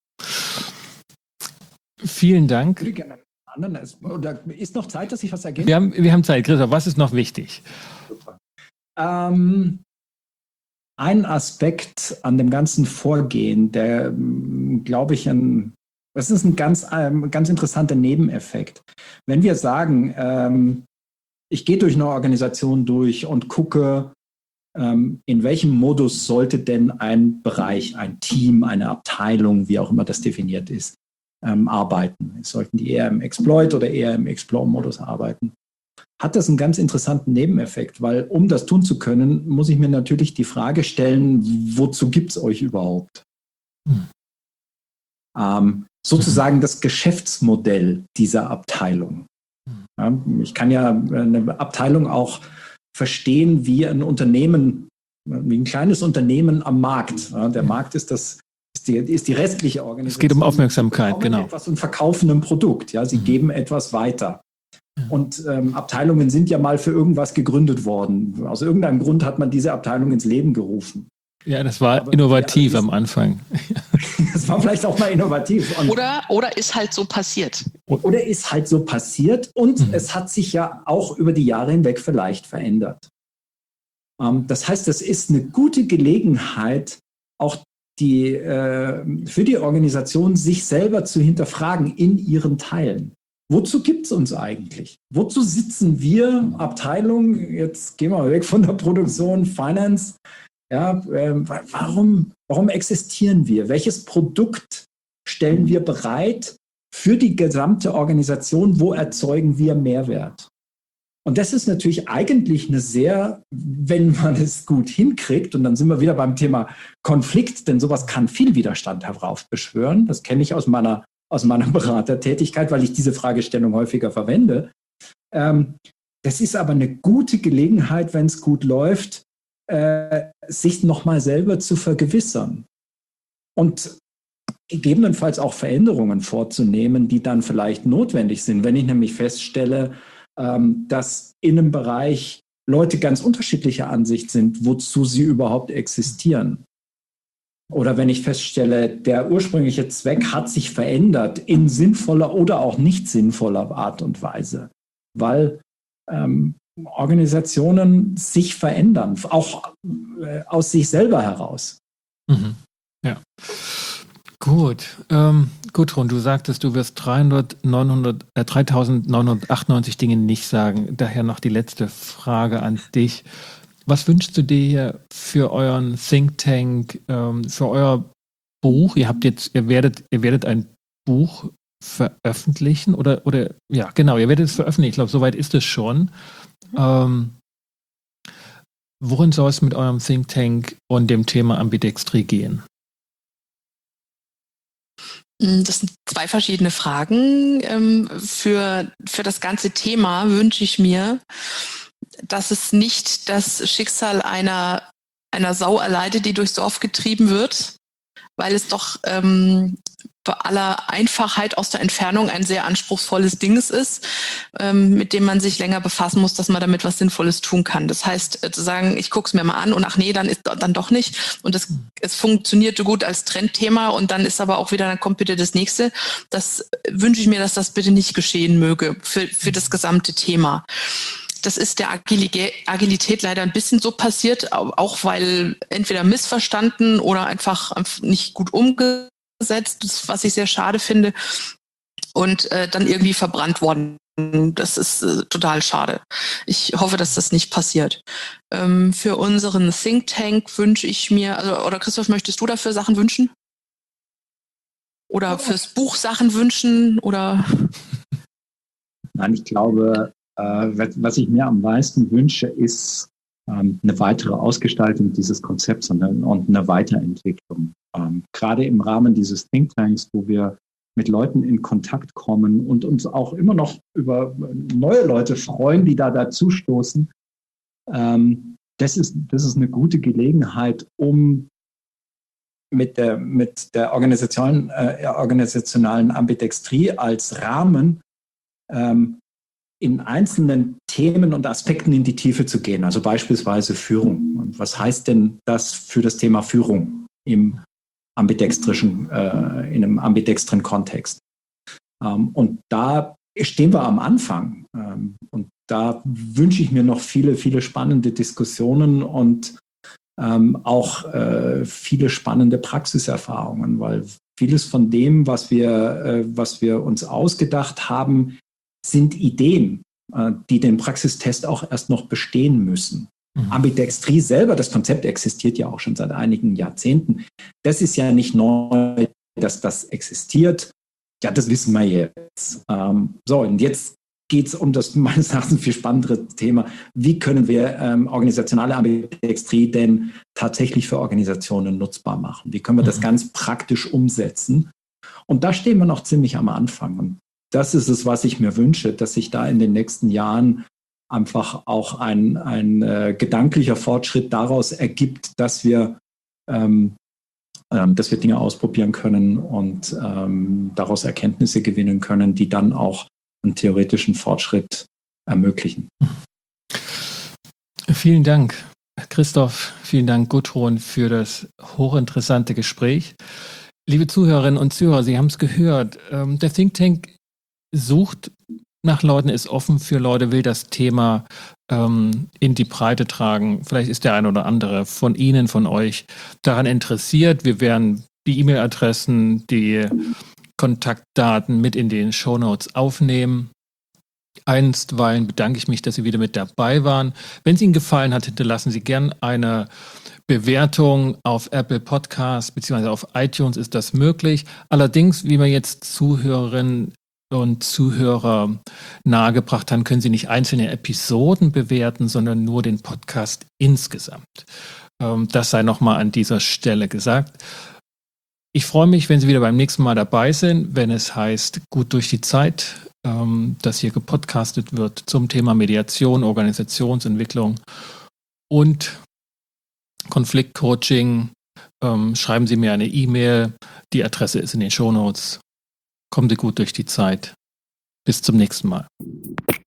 S2: Vielen Dank.
S3: Oder ist noch Zeit, dass ich was ergänze?
S2: Wir haben, wir haben Zeit. Christoph, was ist noch wichtig?
S3: Super. Ähm, ein Aspekt an dem ganzen Vorgehen, der, glaube ich, ein, das ist ein ganz, ähm, ganz interessanter Nebeneffekt. Wenn wir sagen, ähm, ich gehe durch eine Organisation durch und gucke, ähm, in welchem Modus sollte denn ein Bereich, ein Team, eine Abteilung, wie auch immer das definiert ist, ähm, arbeiten. Sollten die eher im Exploit oder eher im Explore-Modus arbeiten? Hat das einen ganz interessanten Nebeneffekt, weil um das tun zu können, muss ich mir natürlich die Frage stellen, wozu gibt es euch überhaupt? Hm. Ähm, sozusagen das Geschäftsmodell dieser Abteilung. Ja, ich kann ja eine Abteilung auch verstehen wie ein Unternehmen, wie ein kleines Unternehmen am Markt. Ja, der Markt ist das Ist die, ist die restliche Organisation.
S2: Es geht um Aufmerksamkeit, genau.
S3: Etwas und verkaufen ein Produkt. Ja, sie mhm. geben etwas weiter. Und ähm, Abteilungen sind ja mal für irgendwas gegründet worden. Aus irgendeinem Grund hat man diese Abteilung ins Leben gerufen.
S2: Ja, das war Aber innovativ am Anfang.
S3: Das war vielleicht auch mal innovativ. Und
S1: oder, oder ist halt so passiert.
S3: Oder ist halt so passiert. Und mhm. es hat sich ja auch über die Jahre hinweg vielleicht verändert. Ähm, das heißt, es ist eine gute Gelegenheit, auch die, äh, für die Organisation sich selber zu hinterfragen in ihren Teilen. Wozu gibt es uns eigentlich? Wozu sitzen wir, Abteilung, jetzt gehen wir mal weg von der Produktion, Finance, ja, äh, warum, warum existieren wir? Welches Produkt stellen wir bereit für die gesamte Organisation? Wo erzeugen wir Mehrwert? Und das ist natürlich eigentlich eine sehr, wenn man es gut hinkriegt, und dann sind wir wieder beim Thema Konflikt, denn sowas kann viel Widerstand heraufbeschwören. Das kenne ich aus meiner, aus meiner Beratertätigkeit, weil ich diese Fragestellung häufiger verwende. Ähm, das ist aber eine gute Gelegenheit, wenn es gut läuft, äh, sich nochmal selber zu vergewissern. Und gegebenenfalls auch Veränderungen vorzunehmen, die dann vielleicht notwendig sind. Wenn ich nämlich feststelle, dass in einem Bereich Leute ganz unterschiedlicher Ansicht sind, wozu sie überhaupt existieren. Oder wenn ich feststelle, der ursprüngliche Zweck hat sich verändert in sinnvoller oder auch nicht sinnvoller Art und Weise, weil ähm, Organisationen sich verändern, auch äh, aus sich selber heraus.
S2: Mhm. Ja. Gut, ähm, Gudrun, du sagtest, du wirst dreitausendneunhundertachtundneunzig Dinge nicht sagen. Daher noch die letzte Frage an dich. Was wünschst du dir für euren Think Tank, ähm, für euer Buch? Ihr habt jetzt, ihr werdet, ihr werdet ein Buch veröffentlichen oder, oder, ja, genau, ihr werdet es veröffentlichen. Ich glaube, soweit ist es schon. Mhm. Ähm, worin soll es mit eurem Think Tank und dem Thema Ambidextrie gehen?
S1: Das sind zwei verschiedene Fragen. Für, für das ganze Thema wünsche ich mir, dass es nicht das Schicksal einer, einer Sau erleidet, die durchs Dorf getrieben wird, weil es doch ähm, bei aller Einfachheit aus der Entfernung ein sehr anspruchsvolles Ding ist, ähm, mit dem man sich länger befassen muss, dass man damit was Sinnvolles tun kann. Das heißt, äh, zu sagen, ich gucke es mir mal an und ach nee, dann ist dann doch nicht. Und das, es funktionierte gut als Trendthema und dann ist aber auch wieder, dann kommt bitte das nächste. Das wünsche ich mir, dass das bitte nicht geschehen möge für, für das gesamte Thema. Das ist der Agilität leider ein bisschen so passiert, auch weil entweder missverstanden oder einfach nicht gut umgesetzt, was ich sehr schade finde, und äh, dann irgendwie verbrannt worden. Das ist äh, total schade. Ich hoffe, dass das nicht passiert. Ähm, für unseren Think Tank wünsche ich mir, also, oder Christoph, möchtest du dafür Sachen wünschen? Oder fürs Buch Sachen wünschen? Oder?
S3: Nein, ich glaube, was ich mir am meisten wünsche, ist ähm, eine weitere Ausgestaltung dieses Konzepts und eine, und eine Weiterentwicklung. Ähm, gerade im Rahmen dieses Think Tanks, wo wir mit Leuten in Kontakt kommen und uns auch immer noch über neue Leute freuen, die da dazustoßen. Ähm, das ist, das ist eine gute Gelegenheit, um mit der, mit der Organisation, äh, organisationalen Ambidextrie als Rahmen ähm, in einzelnen Themen und Aspekten in die Tiefe zu gehen, also beispielsweise Führung. Und was heißt denn das für das Thema Führung im ambidextrischen, äh, in einem ambidextren Kontext? Ähm, und da stehen wir am Anfang. Ähm, und da wünsche ich mir noch viele, viele spannende Diskussionen und ähm, auch äh, viele spannende Praxiserfahrungen, weil vieles von dem, was wir, äh, was wir uns ausgedacht haben, sind Ideen, die den Praxistest auch erst noch bestehen müssen. Mhm. Ambidextrie selber, das Konzept existiert ja auch schon seit einigen Jahrzehnten. Das ist ja nicht neu, dass das existiert. Ja, das wissen wir jetzt. Ähm, so, und jetzt geht es um das meines Erachtens viel spannendere Thema. Wie können wir ähm, organisationale Ambidextrie denn tatsächlich für Organisationen nutzbar machen? Wie können wir das ganz praktisch umsetzen? Und da stehen wir noch ziemlich am Anfang. Und das ist es, was ich mir wünsche, dass sich da in den nächsten Jahren einfach auch ein, ein äh, gedanklicher Fortschritt daraus ergibt, dass wir, ähm, ähm, dass wir Dinge ausprobieren können und ähm, daraus Erkenntnisse gewinnen können, die dann auch einen theoretischen Fortschritt ermöglichen.
S2: Vielen Dank, Christoph. Vielen Dank, Gudrun, für das hochinteressante Gespräch. Liebe Zuhörerinnen und Zuhörer, Sie haben es gehört. Ähm, der Think Tank sucht nach Leuten, ist offen für Leute, will das Thema ähm, in die Breite tragen. Vielleicht ist der ein oder andere von Ihnen, von euch daran interessiert. Wir werden die E-Mail-Adressen, die Kontaktdaten mit in den Shownotes aufnehmen. Einstweilen bedanke ich mich, dass Sie wieder mit dabei waren. Wenn es Ihnen gefallen hat, hinterlassen Sie gern eine Bewertung auf Apple Podcasts bzw. auf iTunes ist das möglich. Allerdings, wie wir jetzt Zuhörerinnen und Zuhörer nahegebracht haben, können Sie nicht einzelne Episoden bewerten, sondern nur den Podcast insgesamt. Das sei nochmal an dieser Stelle gesagt. Ich freue mich, wenn Sie wieder beim nächsten Mal dabei sind, wenn es heißt, gut durch die Zeit, dass hier gepodcastet wird zum Thema Mediation, Organisationsentwicklung und Konfliktcoaching. Schreiben Sie mir eine E-Mail. Die Adresse ist in den Shownotes. Kommen Sie gut durch die Zeit. Bis zum nächsten Mal.